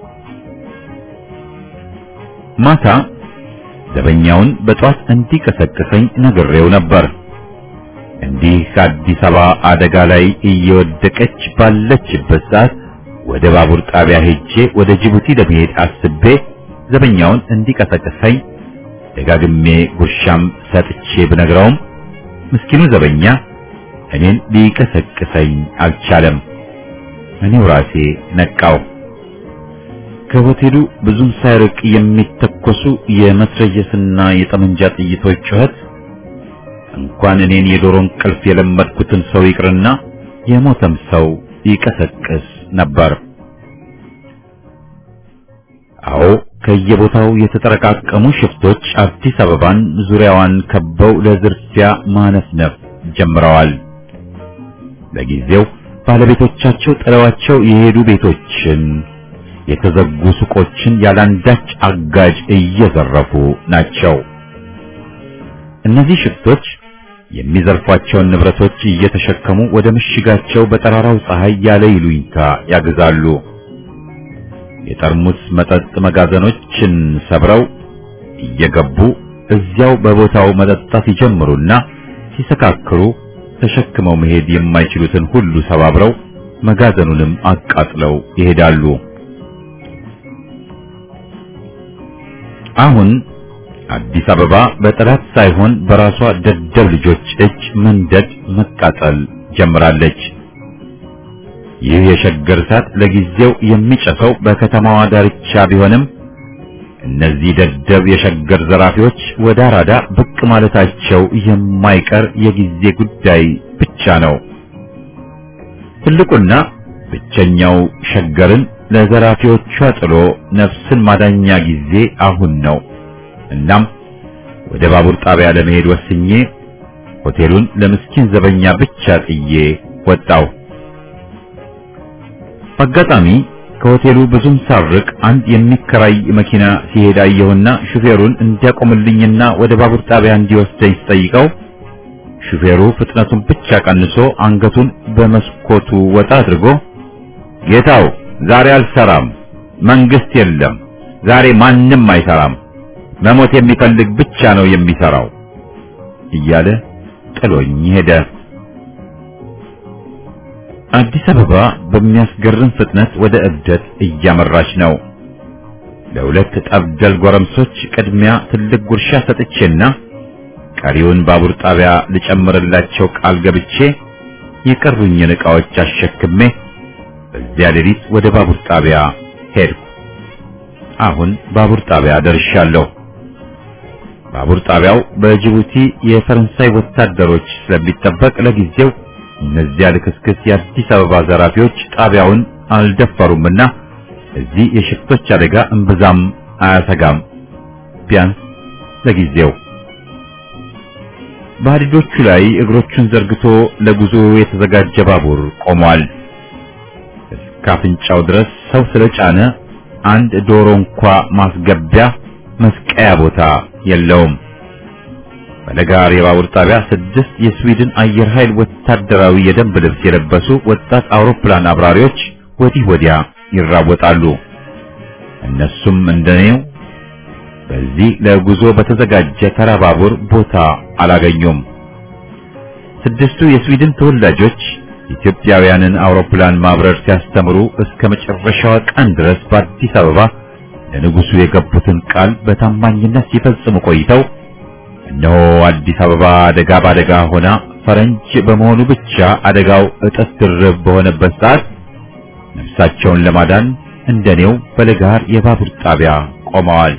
ማታ ዘበኛውን በጧት እንዲቀሰቅሰኝ ነግሬው ነበር። እንዲህ ከአዲስ አበባ አደጋ ላይ እየወደቀች ባለችበት ሰዓት ወደ ባቡር ጣቢያ ሄጄ ወደ ጅቡቲ ለመሄድ አስቤ ዘበኛውን እንዲቀሰቅሰኝ ደጋግሜ ጉርሻም ሰጥቼ ብነግረውም ምስኪኑ ዘበኛ እኔን ሊቀሰቅሰኝ አልቻለም። እኔው ራሴ ነቃው። ከሆቴሉ ብዙም ሳይርቅ የሚተኮሱ የመትረየስና የጠመንጃ ጥይቶች ጩኸት እንኳን እኔን የዶሮ እንቅልፍ የለመድኩትን ሰው ይቅርና የሞተም ሰው ይቀሰቅስ ነበር። አዎ ከየቦታው የተጠረቃቀሙ ሽፍቶች አዲስ አበባን ዙሪያዋን ከበው ለዝርፊያ ማነፍነፍ ጀምረዋል። ለጊዜው ባለቤቶቻቸው ጥለዋቸው የሄዱ ቤቶችን፣ የተዘጉ ሱቆችን ያላንዳች አጋጅ እየዘረፉ ናቸው። እነዚህ ሽፍቶች የሚዘርፏቸውን ንብረቶች እየተሸከሙ ወደ ምሽጋቸው በጠራራው ፀሐይ ያለ ይሉኝታ ያግዛሉ። የጠርሙስ መጠጥ መጋዘኖችን ሰብረው እየገቡ እዚያው በቦታው መጠጣት ይጀምሩና ሲሰካክሩ ተሸክመው መሄድ የማይችሉትን ሁሉ ሰባብረው መጋዘኑንም አቃጥለው ይሄዳሉ። አሁን አዲስ አበባ በጠላት ሳይሆን በራሷ ደደብ ልጆች እጅ መንደድ መቃጠል ጀምራለች። ይህ የሸገር እሳት ለጊዜው የሚጨሰው በከተማዋ ዳርቻ ቢሆንም እነዚህ ደደብ የሸገር ዘራፊዎች ወደ አራዳ ብቅ ማለታቸው የማይቀር የጊዜ ጉዳይ ብቻ ነው። ትልቁና ብቸኛው ሸገርን ለዘራፊዎቿ ጥሎ ነፍስን ማዳኛ ጊዜ አሁን ነው። እናም ወደ ባቡር ጣቢያ ለመሄድ ወስኜ ሆቴሉን ለምስኪን ዘበኛ ብቻ ጥዬ ወጣው። በአጋጣሚ ከሆቴሉ ብዙም ሳርቅ አንድ የሚከራይ መኪና ሲሄድ አየሁና ሹፌሩን እንዲያቆምልኝና ወደ ባቡር ጣቢያ እንዲወስደኝ ስጠይቀው ሹፌሩ ፍጥነቱን ብቻ ቀንሶ አንገቱን በመስኮቱ ወጣ አድርጎ ጌታው ዛሬ አልሰራም፣ መንግስት የለም፣ ዛሬ ማንም አይሰራም፣ መሞት የሚፈልግ ብቻ ነው የሚሰራው እያለ ጥሎኝ ሄደ። አዲስ አበባ በሚያስገርም ፍጥነት ወደ እብደት እያመራች ነው። ለሁለት ጠብደል ጎረምሶች ቅድሚያ ትልቅ ጉርሻ ሰጥቼና ቀሪውን ባቡር ጣቢያ ልጨምርላቸው ቃል ገብቼ የቀሩኝን ዕቃዎች አሸክሜ በዚያ ሌሊት ወደ ባቡር ጣቢያ ሄድኩ። አሁን ባቡር ጣቢያ ደርሻለሁ። ባቡር ጣቢያው በጅቡቲ የፈረንሳይ ወታደሮች ስለሚጠበቅ ለጊዜው እነዚያ ልክስክስ የአዲስ አበባ ዘራፊዎች ጣቢያውን አልደፈሩምና እዚህ የሽፍቶች አደጋ እምብዛም አያሰጋም፣ ቢያንስ ለጊዜው። በሐዲዶቹ ላይ እግሮቹን ዘርግቶ ለጉዞ የተዘጋጀ ባቡር ቆሟል። እስከ አፍንጫው ድረስ ሰው ስለጫነ አንድ ዶሮ እንኳ ማስገቢያ መስቀያ ቦታ የለውም። በለጋር የባቡር ጣቢያ ስድስት የስዊድን አየር ኃይል ወታደራዊ የደንብ ልብስ የለበሱ ወጣት አውሮፕላን አብራሪዎች ወዲህ ወዲያ ይራወጣሉ። እነሱም እንደኔው በዚህ ለጉዞ በተዘጋጀ ተራ ባቡር ቦታ አላገኙም። ስድስቱ የስዊድን ተወላጆች ኢትዮጵያውያንን አውሮፕላን ማብረር ሲያስተምሩ እስከ መጨረሻው ቀን ድረስ በአዲስ አበባ ለንጉሱ የገቡትን ቃል በታማኝነት ሲፈጽሙ ቆይተው እነሆ አዲስ አበባ አደጋ ባደጋ ሆና ፈረንጅ በመሆኑ ብቻ አደጋው እጥፍ ድርብ በሆነበት ሰዓት ነፍሳቸውን ለማዳን እንደኔው በለጋር የባቡር ጣቢያ ቆመዋል።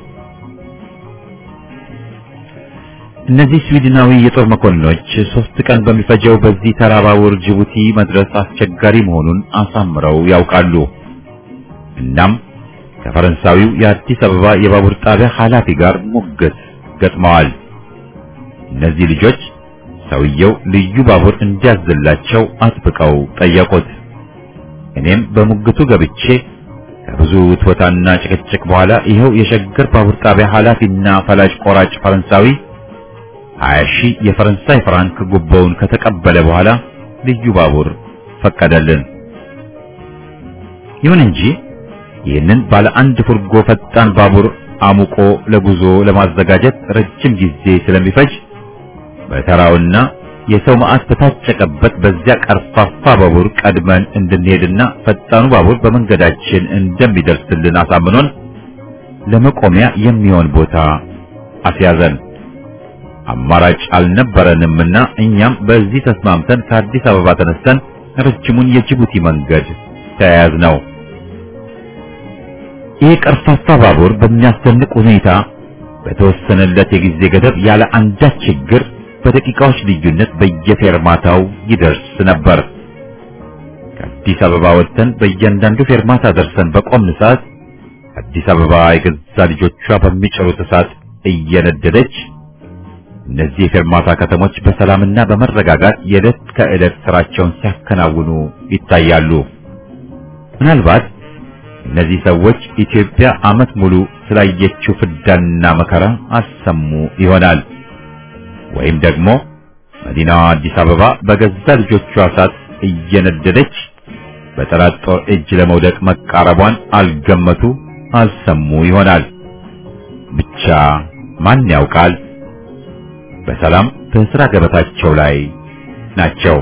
እነዚህ ስዊድናዊ የጦር መኮንኖች ሶስት ቀን በሚፈጀው በዚህ ተራ ባቡር ጅቡቲ መድረስ አስቸጋሪ መሆኑን አሳምረው ያውቃሉ። እናም ከፈረንሳዊው የአዲስ አበባ የባቡር ጣቢያ ኃላፊ ጋር ሙግት ገጥመዋል። እነዚህ ልጆች ሰውየው ልዩ ባቡር እንዲያዝላቸው አጥብቀው ጠየቁት። እኔም በሙግቱ ገብቼ ከብዙ ውትወታና ጭቅጭቅ በኋላ ይኸው የሸገር ባቡር ጣቢያ ኃላፊና ፈላጭ ቆራጭ ፈረንሳዊ ሀያ ሺህ የፈረንሳይ ፍራንክ ጉቦውን ከተቀበለ በኋላ ልዩ ባቡር ፈቀደልን። ይሁን እንጂ ይህንን ባለ አንድ ፉርጎ ፈጣን ባቡር አሙቆ ለጉዞ ለማዘጋጀት ረጅም ጊዜ ስለሚፈጅ በተራውና የሰው መዓት በታጨቀበት በዚያ ቀርፋፋ ባቡር ቀድመን እንድንሄድና ፈጣኑ ባቡር በመንገዳችን እንደሚደርስልን አሳምኖን ለመቆሚያ የሚሆን ቦታ አስያዘን። አማራጭ አልነበረንምና እኛም በዚህ ተስማምተን ከአዲስ አበባ ተነስተን ረጅሙን የጅቡቲ መንገድ ተያያዝነው። ይህ ቀርፋፋ ባቡር በሚያስደንቅ ሁኔታ በተወሰነለት የጊዜ ገደብ ያለ አንዳች ችግር በደቂቃዎች ልዩነት በየፌርማታው ይደርስ ነበር። ከአዲስ አበባ ወጥተን በእያንዳንዱ ፌርማታ ደርሰን በቆምን ሰዓት አዲስ አበባ የገዛ ልጆቿ በሚጭሩት እሳት እየነደደች እነዚህ የፌርማታ ከተሞች በሰላምና በመረጋጋት የዕለት ከዕለት ስራቸውን ሲያከናውኑ ይታያሉ። ምናልባት እነዚህ ሰዎች ኢትዮጵያ ዓመት ሙሉ ስላየችው ፍዳና መከራ አሰሙ ይሆናል። ወይም ደግሞ መዲናዋ አዲስ አበባ በገዛ ልጆቿ እሳት እየነደደች በጠላት ጦር እጅ ለመውደቅ መቃረቧን አልገመቱ አልሰሙ ይሆናል። ብቻ ማን ያውቃል? በሰላም በስራ ገበታቸው ላይ ናቸው።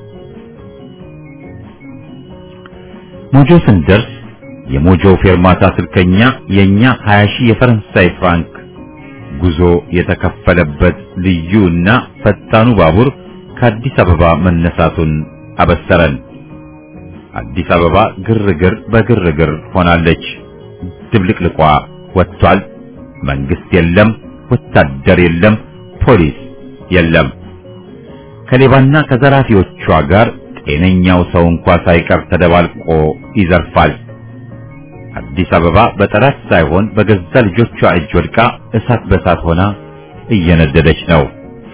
ሞጆ ስንደርስ የሞጆ ፌርማታ ስልከኛ የኛ ሀያ ሺህ የፈረንሳይ ፍራንክ ጉዞ የተከፈለበት ልዩና ፈጣኑ ባቡር ከአዲስ አበባ መነሳቱን አበሰረን። አዲስ አበባ ግርግር በግርግር ሆናለች። ድብልቅልቋ ወጥቷል። መንግስት የለም፣ ወታደር የለም፣ ፖሊስ የለም። ከሌባና ከዘራፊዎቿ ጋር ጤነኛው ሰው እንኳን ሳይቀር ተደባልቆ ይዘርፋል። አዲስ አበባ በጠላት ሳይሆን በገዛ ልጆቿ እጅ ወድቃ እሳት በሳት ሆና እየነደደች ነው።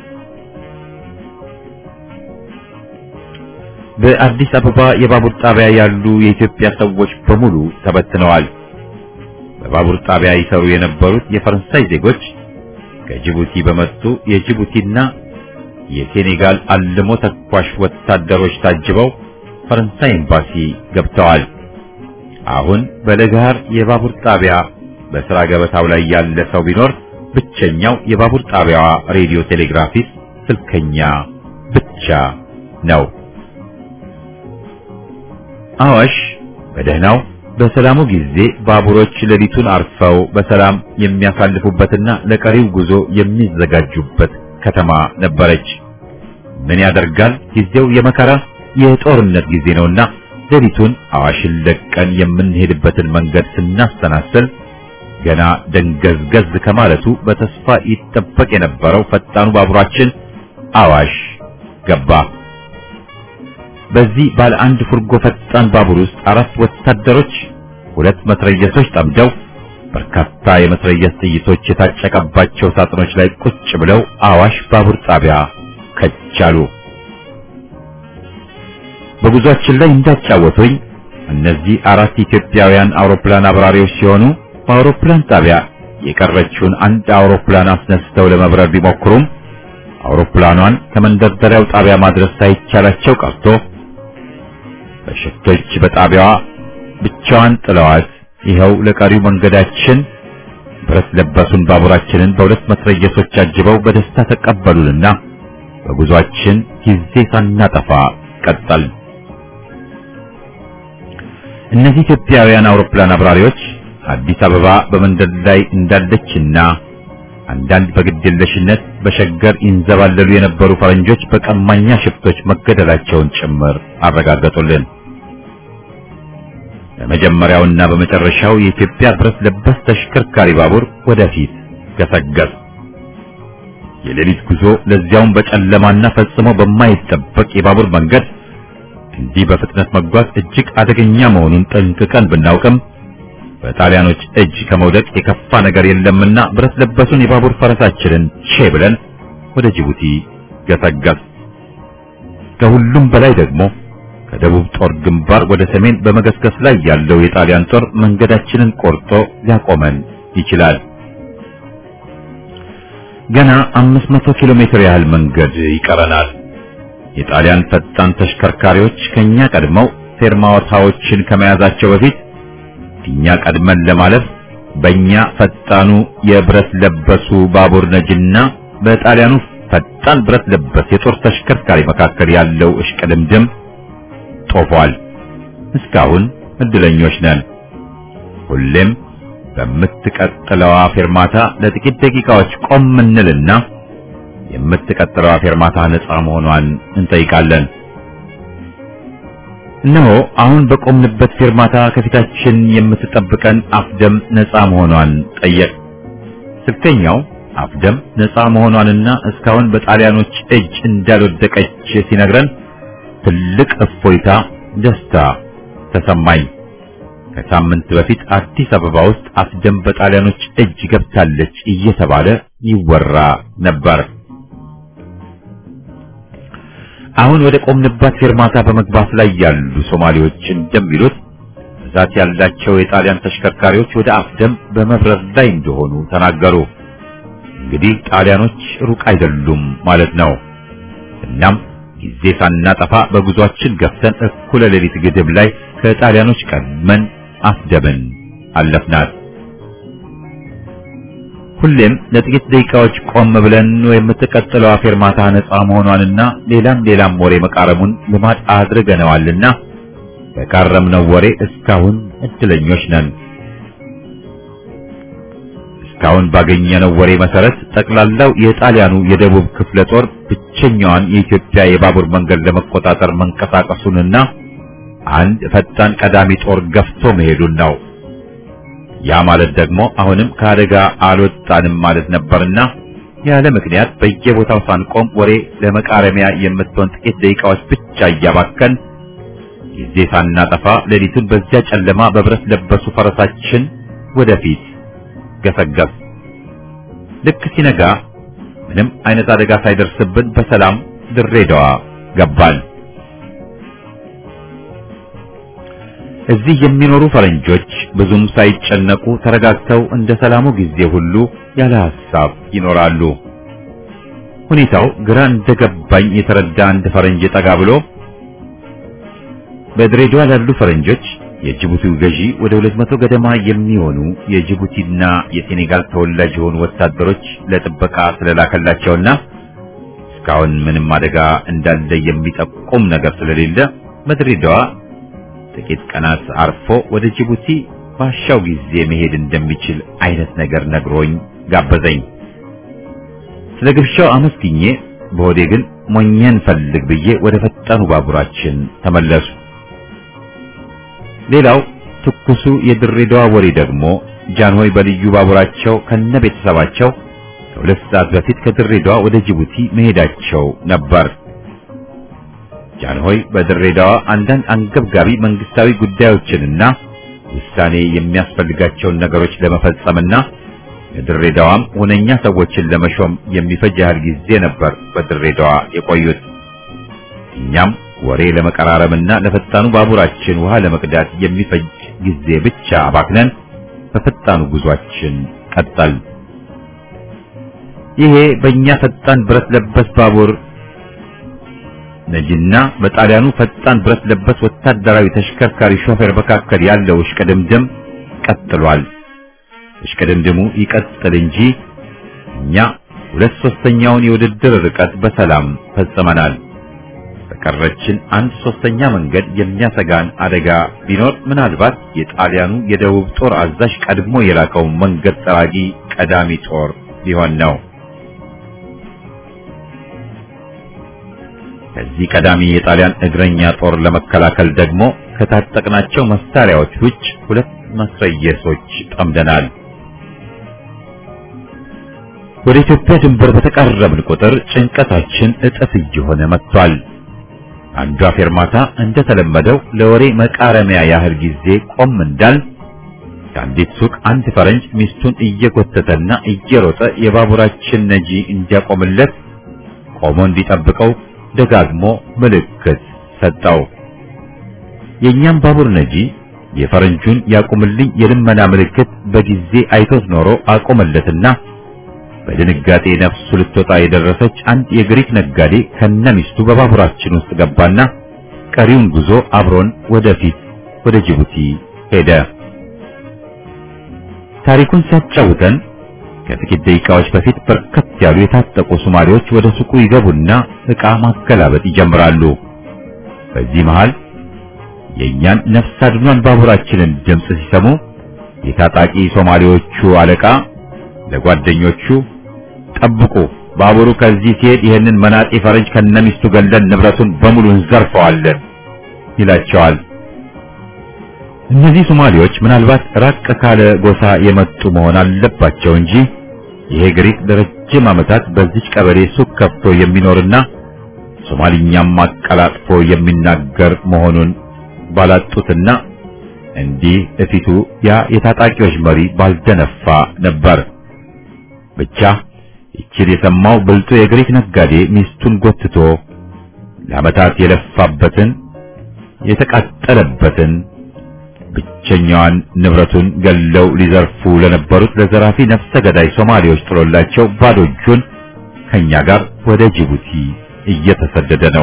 በአዲስ አበባ የባቡር ጣቢያ ያሉ የኢትዮጵያ ሰዎች በሙሉ ተበትነዋል። በባቡር ጣቢያ ይሰሩ የነበሩት የፈረንሳይ ዜጎች ከጅቡቲ በመጡ የጅቡቲና የሴኔጋል አልሞ ተኳሽ ወታደሮች ታጅበው ፈረንሳይ ኤምባሲ ገብተዋል። አሁን በለጋር የባቡር ጣቢያ በስራ ገበታው ላይ ያለ ሰው ቢኖር ብቸኛው የባቡር ጣቢያዋ ሬዲዮ ቴሌግራፊስት ስልከኛ ብቻ ነው። አዋሽ በደህናው በሰላሙ ጊዜ ባቡሮች ሌሊቱን አርፈው በሰላም የሚያሳልፉበትና ለቀሪው ጉዞ የሚዘጋጁበት ከተማ ነበረች። ምን ያደርጋል ጊዜው የመከራ የጦርነት ጊዜ ነውና ሌሊቱን አዋሽን ለቀን የምንሄድበትን መንገድ ስናስተናስል ገና ደንገዝገዝ ከማለቱ በተስፋ ይጠበቅ የነበረው ፈጣኑ ባቡራችን አዋሽ ገባ። በዚህ ባለ አንድ ፉርጎ ፈጣን ባቡር ውስጥ አራት ወታደሮች ሁለት መትረየሶች ጠምደው በርካታ የመትረየስ ጥይቶች የታጨቀባቸው ሳጥኖች ላይ ቁጭ ብለው አዋሽ ባቡር ጣቢያ ከቻሉ። በጉዟችን ላይ እንዳጫወቱኝ እነዚህ አራት ኢትዮጵያውያን አውሮፕላን አብራሪዎች ሲሆኑ በአውሮፕላን ጣቢያ የቀረችውን አንድ አውሮፕላን አስነስተው ለመብረር ቢሞክሩም አውሮፕላኗን ከመንደርደሪያው ጣቢያ ማድረስ ሳይቻላቸው ቀርቶ በሽፍቶች በጣቢያዋ ብቻዋን ጥለዋት ይኸው ለቀሪው መንገዳችን ብረት ለበሱን ባቡራችንን በሁለት መትረየሶች አጅበው በደስታ ተቀበሉንና በጉዟችን ጊዜ ሳናጠፋ ቀጠል። እነዚህ ኢትዮጵያውያን አውሮፕላን አብራሪዎች አዲስ አበባ በመንደር ላይ እንዳለችና አንዳንድ በግድየለሽነት በሸገር ይንዘባለሉ የነበሩ ፈረንጆች በቀማኛ ሽፍቶች መገደላቸውን ጭምር አረጋገጡልን። በመጀመሪያውና በመጨረሻው የኢትዮጵያ ብረት ለበስ ተሽከርካሪ ባቡር ወደፊት ገሰገሰ። የሌሊት ጉዞ ለዚያውም በጨለማና ፈጽሞ በማይጠበቅ የባቡር መንገድ እንዲህ በፍጥነት መጓዝ እጅግ አደገኛ መሆኑን ጠንቅቀን ብናውቅም በጣሊያኖች እጅ ከመውደቅ የከፋ ነገር የለምና ብረት ለበሱን የባቡር ፈረሳችንን ቼ ብለን ወደ ጅቡቲ ገሰገስ። ከሁሉም በላይ ደግሞ ከደቡብ ጦር ግንባር ወደ ሰሜን በመገስገስ ላይ ያለው የጣሊያን ጦር መንገዳችንን ቆርጦ ሊያቆመን ይችላል። ገና አምስት መቶ ኪሎ ሜትር ያህል መንገድ ይቀረናል። የጣሊያን ፈጣን ተሽከርካሪዎች ከኛ ቀድመው ፌርማታዎችን ከመያዛቸው በፊት እኛ ቀድመን ለማለፍ በእኛ ፈጣኑ የብረት ለበሱ ባቡር ነጅና በጣሊያኑ ፈጣን ብረት ለበስ የጦር ተሽከርካሪ መካከል ያለው እሽቅድምድም ጦፏል። እስካሁን እድለኞች ነን። ሁሌም በምትቀጥለው ፌርማታ ለጥቂት ደቂቃዎች ቆም እንልና የምትቀጥለው ፌርማታ ነፃ መሆኗን እንጠይቃለን። እነሆ አሁን በቆምንበት ፌርማታ ከፊታችን የምትጠብቀን አፍደም ነፃ መሆኗን ጠየቅ። ስልከኛው አፍደም ነፃ መሆኗንና እስካሁን በጣሊያኖች እጅ እንዳልወደቀች ሲነግረን ትልቅ እፎይታ፣ ደስታ ተሰማኝ። ከሳምንት በፊት አዲስ አበባ ውስጥ አፍደም በጣሊያኖች እጅ ገብታለች እየተባለ ይወራ ነበር። አሁን ወደ ቆምንባት ፌርማታ በመግባት ላይ ያሉ ሶማሌዎች እንደሚሉት ብዛት ያላቸው የጣሊያን ተሽከርካሪዎች ወደ አፍደም በመብረር ላይ እንደሆኑ ተናገሩ። እንግዲህ ጣሊያኖች ሩቅ አይደሉም ማለት ነው። እናም ጊዜ ሳናጠፋ በጉዟችን ገፍተን እኩለ ሌሊት ግድም ላይ ከጣሊያኖች ቀድመን አፍደምን አለፍናት። ሁሌም ለጥቂት ደቂቃዎች ቆም ብለን የምትቀጥለው ፌርማታ ነፃ መሆኗንና ሌላም ሌላም ወሬ መቃረሙን ልማድ አድርገነዋልና በቃረምነው ወሬ እስካሁን እድለኞች ነን። እስካሁን ባገኘነው ወሬ መሰረት ጠቅላላው የጣሊያኑ የደቡብ ክፍለ ጦር ብቸኛዋን የኢትዮጵያ የባቡር መንገድ ለመቆጣጠር መንቀሳቀሱንና አንድ ፈጣን ቀዳሚ ጦር ገፍቶ መሄዱን ነው። ያ ማለት ደግሞ አሁንም ከአደጋ አልወጣንም ማለት ነበርና ያለ ምክንያት በየቦታው ሳንቆም ወሬ ለመቃረሚያ የምትሆን ጥቂት ደቂቃዎች ብቻ እያባከን ጊዜ ሳናጠፋ ሌሊቱን በዚያ ጨለማ በብረት ለበሱ ፈረሳችን ወደፊት ገሰገስ። ልክ ሲነጋ ምንም አይነት አደጋ ሳይደርስብን በሰላም ድሬዳዋ ገባን። እዚህ የሚኖሩ ፈረንጆች ብዙም ሳይጨነቁ ተረጋግተው እንደ ሰላሙ ጊዜ ሁሉ ያለ ሐሳብ ይኖራሉ። ሁኔታው ግራ እንደገባኝ የተረዳ አንድ ፈረንጅ ጠጋ ብሎ በድሬዳዋ ላሉ ፈረንጆች የጅቡቲው ገዢ ወደ ሁለት መቶ ገደማ የሚሆኑ የጅቡቲና የሴኔጋል ተወላጅ የሆኑ ወታደሮች ለጥበቃ ስለላከላቸውና እስካሁን ምንም አደጋ እንዳለ የሚጠቁም ነገር ስለሌለ በድሬዳዋ ጥቂት ቀናት አርፎ ወደ ጅቡቲ ባሻው ጊዜ መሄድ እንደሚችል አይነት ነገር ነግሮኝ ጋበዘኝ። ስለ ግብዣው አመስግኜ በሆዴ ግን ሞኘን ፈልግ ብዬ ወደ ፈጣኑ ባቡራችን ተመለሱ። ሌላው ትኩሱ የድሬዳዋ ወሬ ደግሞ ጃንሆይ በልዩ ባቡራቸው ከነ ቤተሰባቸው ከሁለት ሰዓት በፊት ከድሬዳዋ ወደ ጅቡቲ መሄዳቸው ነበር። ጃንሆይ በድሬዳዋ አንዳንድ አንገብጋቢ መንግስታዊ ጉዳዮችንና ውሳኔ የሚያስፈልጋቸውን ነገሮች ለመፈጸምና በድሬዳዋም ሁነኛ ሰዎችን ለመሾም የሚፈጅ ያህል ጊዜ ነበር በድሬዳዋ የቆዩት። እኛም ወሬ ለመቀራረምና ለፈጣኑ ባቡራችን ውሃ ለመቅዳት የሚፈጅ ጊዜ ብቻ አባክነን በፈጣኑ ጉዟችን ቀጠል። ይሄ በእኛ ፈጣን ብረት ለበስ ባቡር ነጅና በጣሊያኑ ፈጣን ብረት ለበስ ወታደራዊ ተሽከርካሪ ሾፌር መካከል ያለው እሽቅድምድም ቀጥሏል። እሽቅድምድሙ ይቀጥል እንጂ እኛ ሁለት ሶስተኛውን የውድድር ርቀት በሰላም ፈጽመናል። በቀረችን አንድ ሶስተኛ መንገድ የሚያሰጋን አደጋ ቢኖር ምናልባት የጣሊያኑ የደቡብ ጦር አዛዥ ቀድሞ የላከው መንገድ ጠራጊ ቀዳሚ ጦር ሊሆን ነው። ከዚህ ቀዳሚ የጣሊያን እግረኛ ጦር ለመከላከል ደግሞ ከታጠቅናቸው መሳሪያዎች ውጭ ሁለት መስረየሶች ጠምደናል። ወደ ኢትዮጵያ ድንበር በተቃረብን ቁጥር ጭንቀታችን እጥፍ እየሆነ መጥቷል። አንዷ ፌርማታ እንደተለመደው ለወሬ መቃረሚያ ያህል ጊዜ ቆም እንዳል ከአንዲት ሱቅ አንድ ፈረንጅ ሚስቱን እየጎተተና እየሮጠ የባቡራችን ነጂ እንዲያቆምለት ቆሞ እንዲጠብቀው ደጋግሞ ምልክት ሰጠው። የኛም ባቡር ነጂ የፈረንጁን ያቁምልኝ የልመና ምልክት በጊዜ አይቶት ኖሮ አቆመለትና በድንጋጤ ነፍሱ ልትወጣ የደረሰች አንድ የግሪክ ነጋዴ ከነሚስቱ በባቡራችን ውስጥ ገባና ቀሪውን ጉዞ አብሮን ወደፊት ወደ ጅቡቲ ሄደ። ታሪኩን ሲያጫውተን ከጥቂት ደቂቃዎች በፊት በርከት ያሉ የታጠቁ ሶማሌዎች ወደ ሱቁ ይገቡና ዕቃ ማገላበጥ ይጀምራሉ። በዚህ መሃል የኛን ነፍስ አድኗን ባቡራችንን ድምፅ ሲሰሙ የታጣቂ ሶማሌዎቹ አለቃ ለጓደኞቹ ጠብቁ፣ ባቡሩ ከዚህ ሲሄድ ይህንን መናጤ ፈረንጅ ከነሚስቱ ገለን ንብረቱን በሙሉ እንዘርፈዋለን ይላቸዋል። እነዚህ ሶማሌዎች ምናልባት ራቅ ካለ ጎሳ የመጡ መሆን አለባቸው እንጂ ይሄ ግሪክ ለረጅም ዓመታት በዚች ቀበሌ ሱቅ ከፍቶ የሚኖርና ሶማሊኛም አቀላጥፎ የሚናገር መሆኑን ባላጡትና እንዲህ እፊቱ ያ የታጣቂዎች መሪ ባልደነፋ ነበር። ብቻ ይችል የሰማው ብልጡ የግሪክ ነጋዴ ሚስቱን ጎትቶ ለዓመታት የለፋበትን የተቃጠለበትን ብቸኛዋን ንብረቱን ገለው ሊዘርፉ ለነበሩት ለዘራፊ ነፍሰ ገዳይ ሶማሌዎች ጥሎላቸው ባዶ እጁን ከኛ ጋር ወደ ጅቡቲ እየተሰደደ ነው።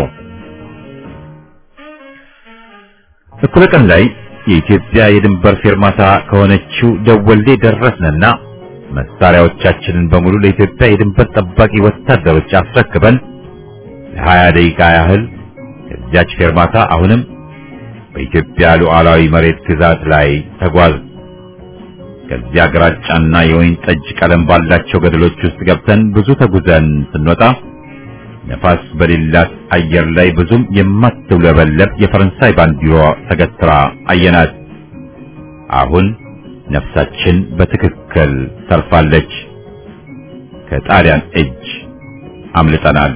እኩለ ቀን ላይ የኢትዮጵያ የድንበር ፌርማታ ከሆነችው ደወሌ ደረስንና መሳሪያዎቻችንን በሙሉ ለኢትዮጵያ የድንበር ጠባቂ ወታደሮች አስረክበን ለሀያ ደቂቃ ያህል ከዚያች ፌርማታ አሁንም በኢትዮጵያ ሉዓላዊ መሬት ግዛት ላይ ተጓዝ። ከዚያ ግራጫና የወይን ጠጅ ቀለም ባላቸው ገደሎች ውስጥ ገብተን ብዙ ተጉዘን ስንወጣ ነፋስ በሌላት አየር ላይ ብዙም የማትውለበለብ የፈረንሳይ ባንዲራ ተገትራ አየናት። አሁን ነፍሳችን በትክክል ተርፋለች። ከጣሊያን እጅ አምልጠናል።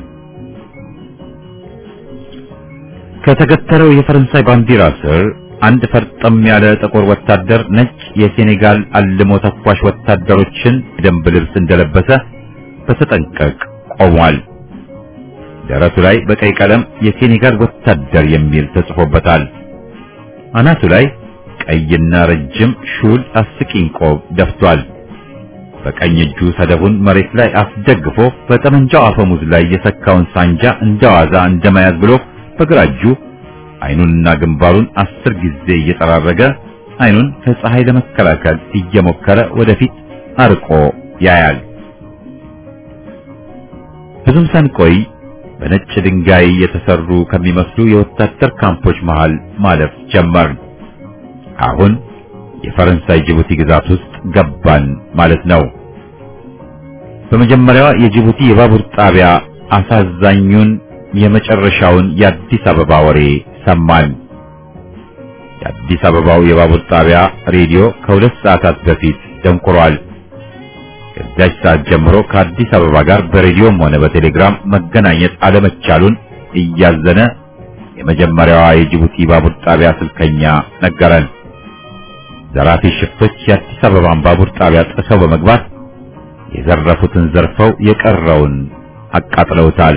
ከተገተረው የፈረንሳይ ባንዲራ ስር አንድ ፈርጠም ያለ ጥቁር ወታደር ነጭ የሴኔጋል አልሞ ተኳሽ ወታደሮችን ደንብ ልብስ እንደለበሰ በተጠንቀቅ ቆሟል። ደረቱ ላይ በቀይ ቀለም የሴኔጋል ወታደር የሚል ተጽፎበታል። አናቱ ላይ ቀይና ረጅም ሹል አስቂኝ ቆብ ደፍቷል። በቀኝ እጁ ሰደቡን መሬት ላይ አስደግፎ በጠመንጃው አፈሙዝ ላይ የሰካውን ሳንጃ እንደዋዛ እንደመያዝ ብሎ በግራ እጁ አይኑንና ግንባሩን አስር ጊዜ እየጠራረገ አይኑን ከፀሐይ ለመከላከል እየሞከረ ወደፊት አርቆ ያያል። ብዙም ሳንቆይ በነጭ ድንጋይ የተሰሩ ከሚመስሉ የወታደር ካምፖች መሃል ማለፍ ጀመርን። አሁን የፈረንሳይ ጅቡቲ ግዛት ውስጥ ገባን ማለት ነው። በመጀመሪያዋ የጅቡቲ የባቡር ጣቢያ አሳዛኙን የመጨረሻውን የአዲስ አበባ ወሬ ሰማን። የአዲስ አበባው የባቡር ጣቢያ ሬዲዮ ከሁለት ሰዓታት በፊት ደንቁሯል። ከዚያች ሰዓት ጀምሮ ከአዲስ አበባ ጋር በሬዲዮም ሆነ በቴሌግራም መገናኘት አለመቻሉን እያዘነ የመጀመሪያዋ የጅቡቲ ባቡር ጣቢያ ስልከኛ ነገረን። ዘራፊ ሽፍቶች የአዲስ አበባን ባቡር ጣቢያ ጥሰው በመግባት የዘረፉትን ዘርፈው የቀረውን አቃጥለውታል።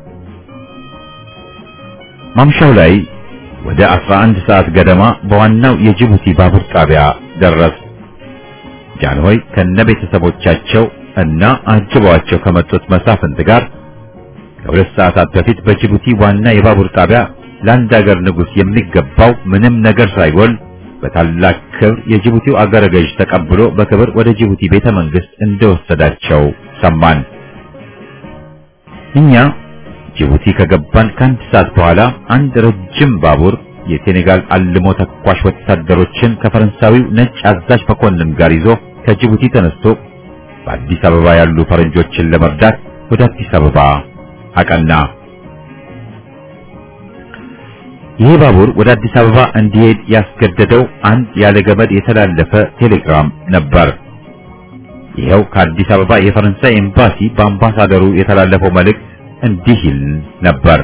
ማምሻው ላይ ወደ አስራ አንድ ሰዓት ገደማ በዋናው የጅቡቲ ባቡር ጣቢያ ደረስ። ጃንሆይ ከነቤተሰቦቻቸው እና አጅበዋቸው ከመጡት መሳፍንት ጋር ከሁለት ሰዓታት በፊት በጅቡቲ ዋና የባቡር ጣቢያ ለአንድ አገር ንጉሥ የሚገባው ምንም ነገር ሳይጎል በታላቅ ክብር የጅቡቲው አገረ ገዥ ተቀብሎ በክብር ወደ ጅቡቲ ቤተ መንግስት እንደወሰዳቸው ሰማን። እኛ ጅቡቲ ከገባን ከአንድ ሰዓት በኋላ አንድ ረጅም ባቡር የሴኔጋል አልሞ ተኳሽ ወታደሮችን ከፈረንሳዊው ነጭ አዛዥ መኮንን ጋር ይዞ ከጅቡቲ ተነስቶ በአዲስ አበባ ያሉ ፈረንጆችን ለመርዳት ወደ አዲስ አበባ አቀና። ይህ ባቡር ወደ አዲስ አበባ እንዲሄድ ያስገደደው አንድ ያለ ገመድ የተላለፈ ቴሌግራም ነበር። ይሄው ከአዲስ አበባ የፈረንሳይ ኤምባሲ በአምባሳደሩ የተላለፈው መልእክት እንዲህ ይል ነበር።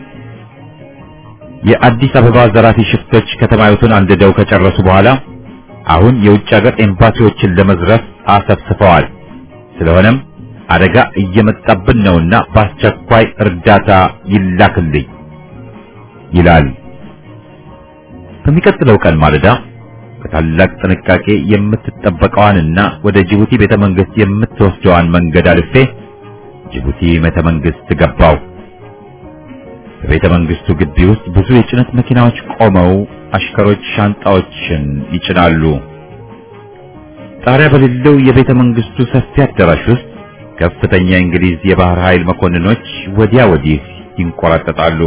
የአዲስ አበባ ዘራፊ ሽፍቶች ከተማይቱን አንድደው ከጨረሱ በኋላ አሁን የውጭ ሀገር ኤምባሲዎችን ለመዝረፍ አሰፍስፈዋል። ስለሆነም አደጋ እየመጣብን ነውና በአስቸኳይ እርዳታ ይላክልኝ ይላል። በሚቀጥለው ቀን ማለዳ በታላቅ ጥንቃቄ የምትጠበቀዋንና ወደ ጅቡቲ ቤተመንግስት የምትወስደዋን መንገድ አልፌ ጅቡቲ ቤተመንግስት ገባው። በቤተመንግስቱ ግቢ ውስጥ ብዙ የጭነት መኪናዎች ቆመው አሽከሮች ሻንጣዎችን ይጭናሉ። ጣሪያ በሌለው የቤተመንግስቱ ሰፊ አዳራሽ ውስጥ ከፍተኛ እንግሊዝ የባህር ኃይል መኮንኖች ወዲያ ወዲህ ይንቆራጠጣሉ።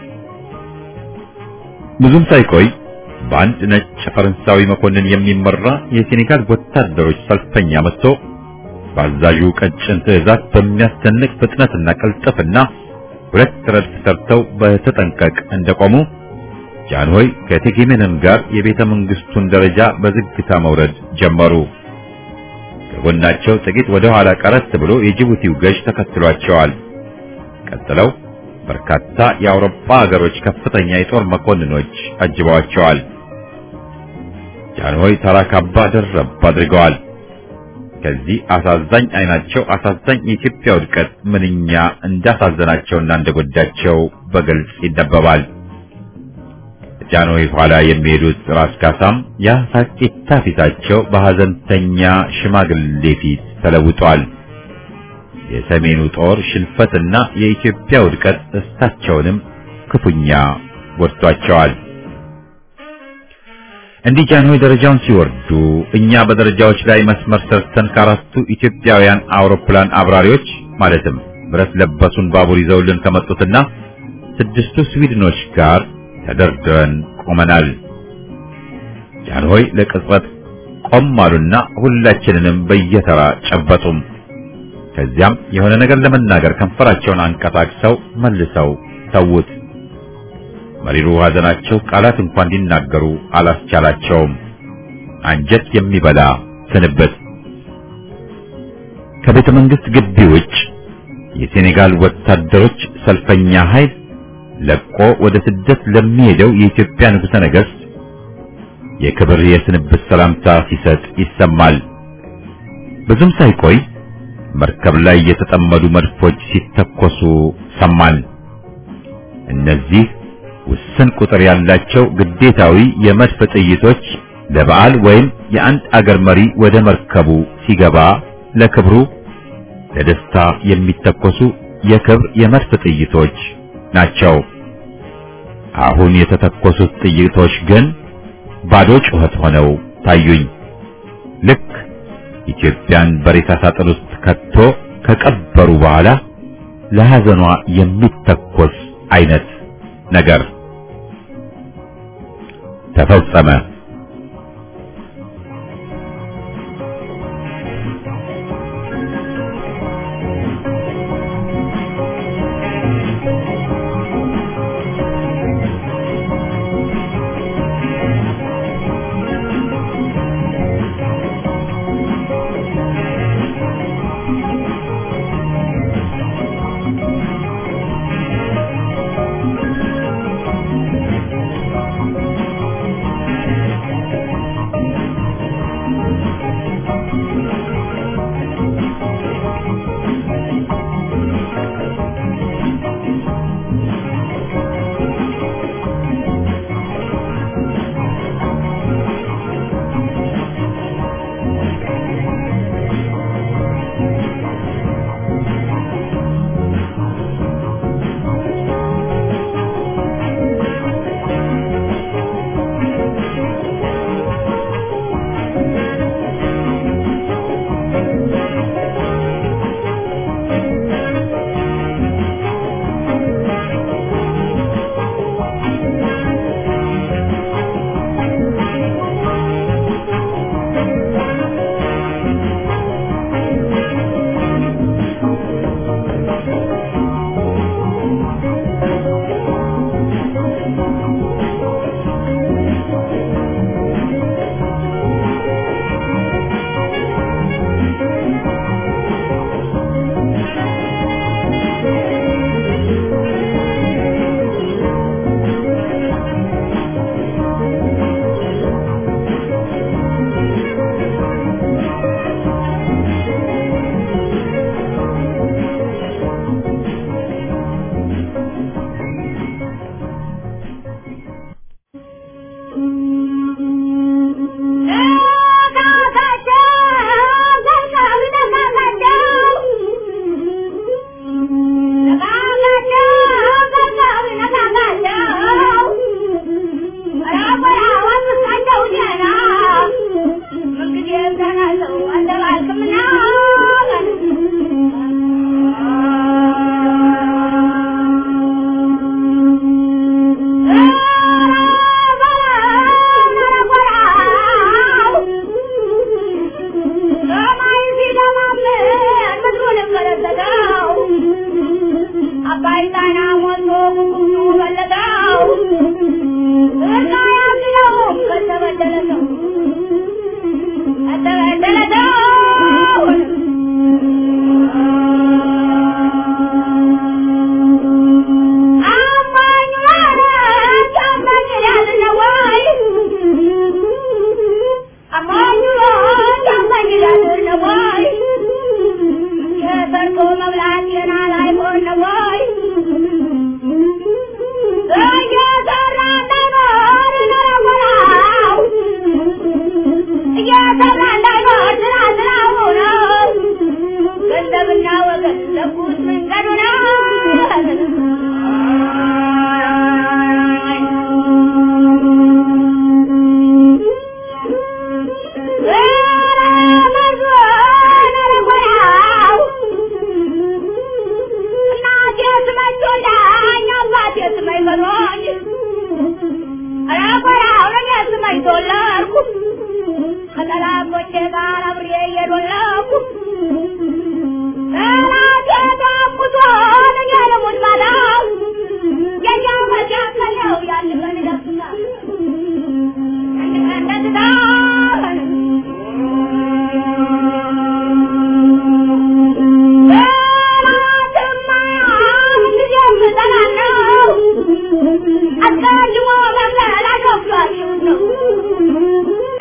ብዙም ሳይቆይ በአንድ ነጭ ፈረንሳዊ መኮንን የሚመራ የሴኔጋል ወታደሮች ሰልፈኛ መጥቶ በአዛዡ ቀጭን ትዕዛዝ በሚያስደንቅ ፍጥነትና ቅልጥፍና ሁለት ረድፍ ሰርተው በተጠንቀቅ እንደቆሙ ጃንሆይ ከቴጌሜንም ጋር የቤተ መንግስቱን ደረጃ በዝግታ መውረድ ጀመሩ። ከጎናቸው ጥቂት ወደ ኋላ ቀረት ብሎ የጅቡቲው ገዥ ተከትሏቸዋል። ቀጥለው በርካታ የአውሮፓ ሀገሮች ከፍተኛ የጦር መኮንኖች አጅበዋቸዋል። ጃንሆይ ተራ ካባ ደረብ አድርገዋል። ከዚህ አሳዛኝ አይናቸው አሳዛኝ የኢትዮጵያ ውድቀት ምንኛ እንዳሳዘናቸውና እንደጎዳቸው በግልጽ ይነበባል። ጃንሆይ ኋላ የሚሄዱት ራስ ካሳም ያ ሳቂታ ፊታቸው በሐዘንተኛ ሽማግሌ ፊት ተለውጧል። የሰሜኑ ጦር ሽንፈትና የኢትዮጵያ ውድቀት እሳቸውንም ክፉኛ ጎድቷቸዋል። እንዲህ ጃንሆይ ደረጃውን ሲወርዱ እኛ በደረጃዎች ላይ መስመር ሰርተን ከአራቱ ኢትዮጵያውያን አውሮፕላን አብራሪዎች ማለትም ብረት ለበሱን ባቡር ይዘውልን ከመጡትና ስድስቱ ስዊድኖች ጋር ተደርድረን ቆመናል። ጃንሆይ ለቅጽበት ቆም አሉና ሁላችንንም በየተራ ጨበጡም። ከዚያም የሆነ ነገር ለመናገር ከንፈራቸውን አንቀሳቅሰው መልሰው ተውት። መሪሩ ሐዘናቸው ቃላት እንኳን እንዲናገሩ አላስቻላቸውም። አንጀት የሚበላ ስንብት። ከቤተ መንግስት ግቢ ውጭ የሴኔጋል ወታደሮች ሰልፈኛ ኃይል ለቆ ወደ ስደት ለሚሄደው የኢትዮጵያ ንጉሠ ነገሥት የክብር የስንብት ሰላምታ ሲሰጥ ይሰማል። ብዙም ሳይቆይ መርከብ ላይ የተጠመዱ መድፎች ሲተኮሱ ሰማን። እነዚህ ውስን ቁጥር ያላቸው ግዴታዊ የመድፍ ጥይቶች ለበዓል ወይም የአንድ አገር መሪ ወደ መርከቡ ሲገባ ለክብሩ ለደስታ የሚተኮሱ የክብር የመድፍ ጥይቶች ናቸው። አሁን የተተኮሱት ጥይቶች ግን ባዶ ጩኸት ሆነው ታዩኝ። ልክ ኢትዮጵያን በሬሳ ሳጥን ውስጥ ከቶ ከቀበሩ በኋላ ለሐዘኗ የሚተኮስ አይነት ነገር ተፈጸመ።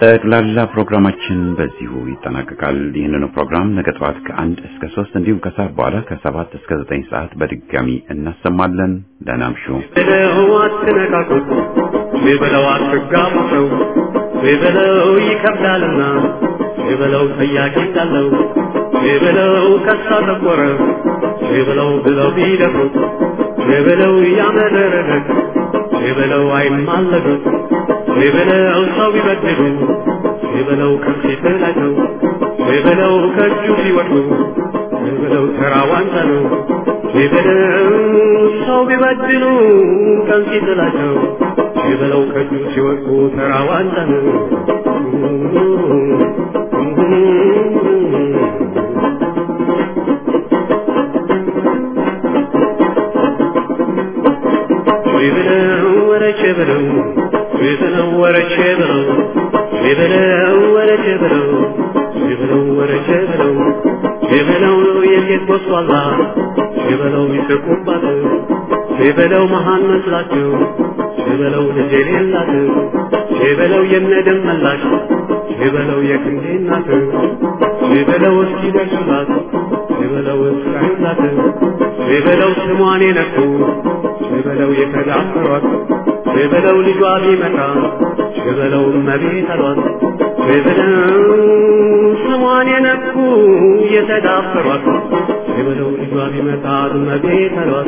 ጠቅላላ ፕሮግራማችን በዚሁ ይጠናቀቃል። ይህንን ፕሮግራም ነገ ጠዋት ከአንድ እስከ ሶስት እንዲሁም ከሰዓት በኋላ ከሰባት እስከ ዘጠኝ ሰዓት በድጋሚ እናሰማለን። ደህና እምሹ። አትነካኩት ይበለው አትጋቡተው ይበለው ይከብዳልና ይበለው ጥያቄ እንዳለው ይበለው ከሳ ተቆረ ይበለው ብለው ቢደፉት ይበለው ያመረረለት ይበለው አይማለዱት ይበለው ሰው ቢበድሉ ይበለው ከፊት ላይ ነው ይበለው ከእጁ ሲወድቁ ይበለው ተራዋንታ ነው ይበለው ሰው ቢበድሉ ከፊት ላይ ነው ይበለው ከእጁ ሲወድቁ ተራዋንታ ነው ይበለው ወረቸ ብለው ይበለው ወረቸ ብለው ይበለው ወረቸ ብለው ይበለው ወረቸ ብለው ይበለው የሴት ቦሷላ ይበለው ይስቁባት ይበለው መሃን መስላቸው ይበለው ልጅ የሌላት ይበለው የነደም መላሽ ይበለው የክንዴ እናት ይበለው እስኪ ደርሱላት ይበለው እስራኤላት ይበለው ስሟን የነኩ ይበለው የተዳፈሯት ይበለው ልጇ ቢመጣ ይበለው እመቤት አሏት ይበለው ስሟን የነኩ የተዳፈሯት ይበለው ልጇ ቢመጣ እመቤት አሏት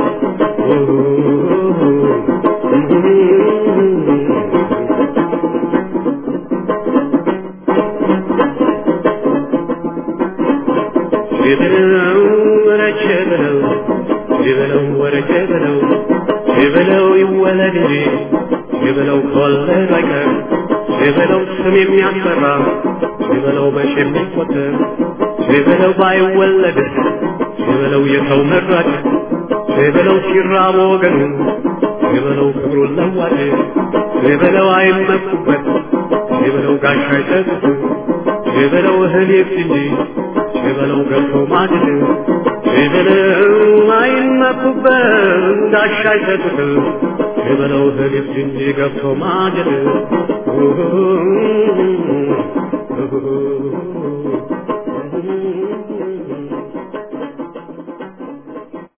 ይበለው ወረቸ ብለው ይበለው ወረቸ ብለው ይበለው ይወለድ እንጂ ይበለው ከወለድ አይቀር ይበለው ስም የሚያስፈራ ይበለው በሽ የሚቆጠር ይበለው ባይወለድ ይበለው የሰው መራጭ ይበለው ሲራብ ወገኑ ይበለው ክብሩን ለዋጭ ይበለው አይመኩበት ይበለው ጋሻ አይሰጡት ይበለው እህል ይብስ እንጂ ይበለው ገብቶ ማድል ይበለው አይመኩበት ጋሻ አይሰጡት ይበለው እህል ይብስ እንጂ ገብቶ ማድል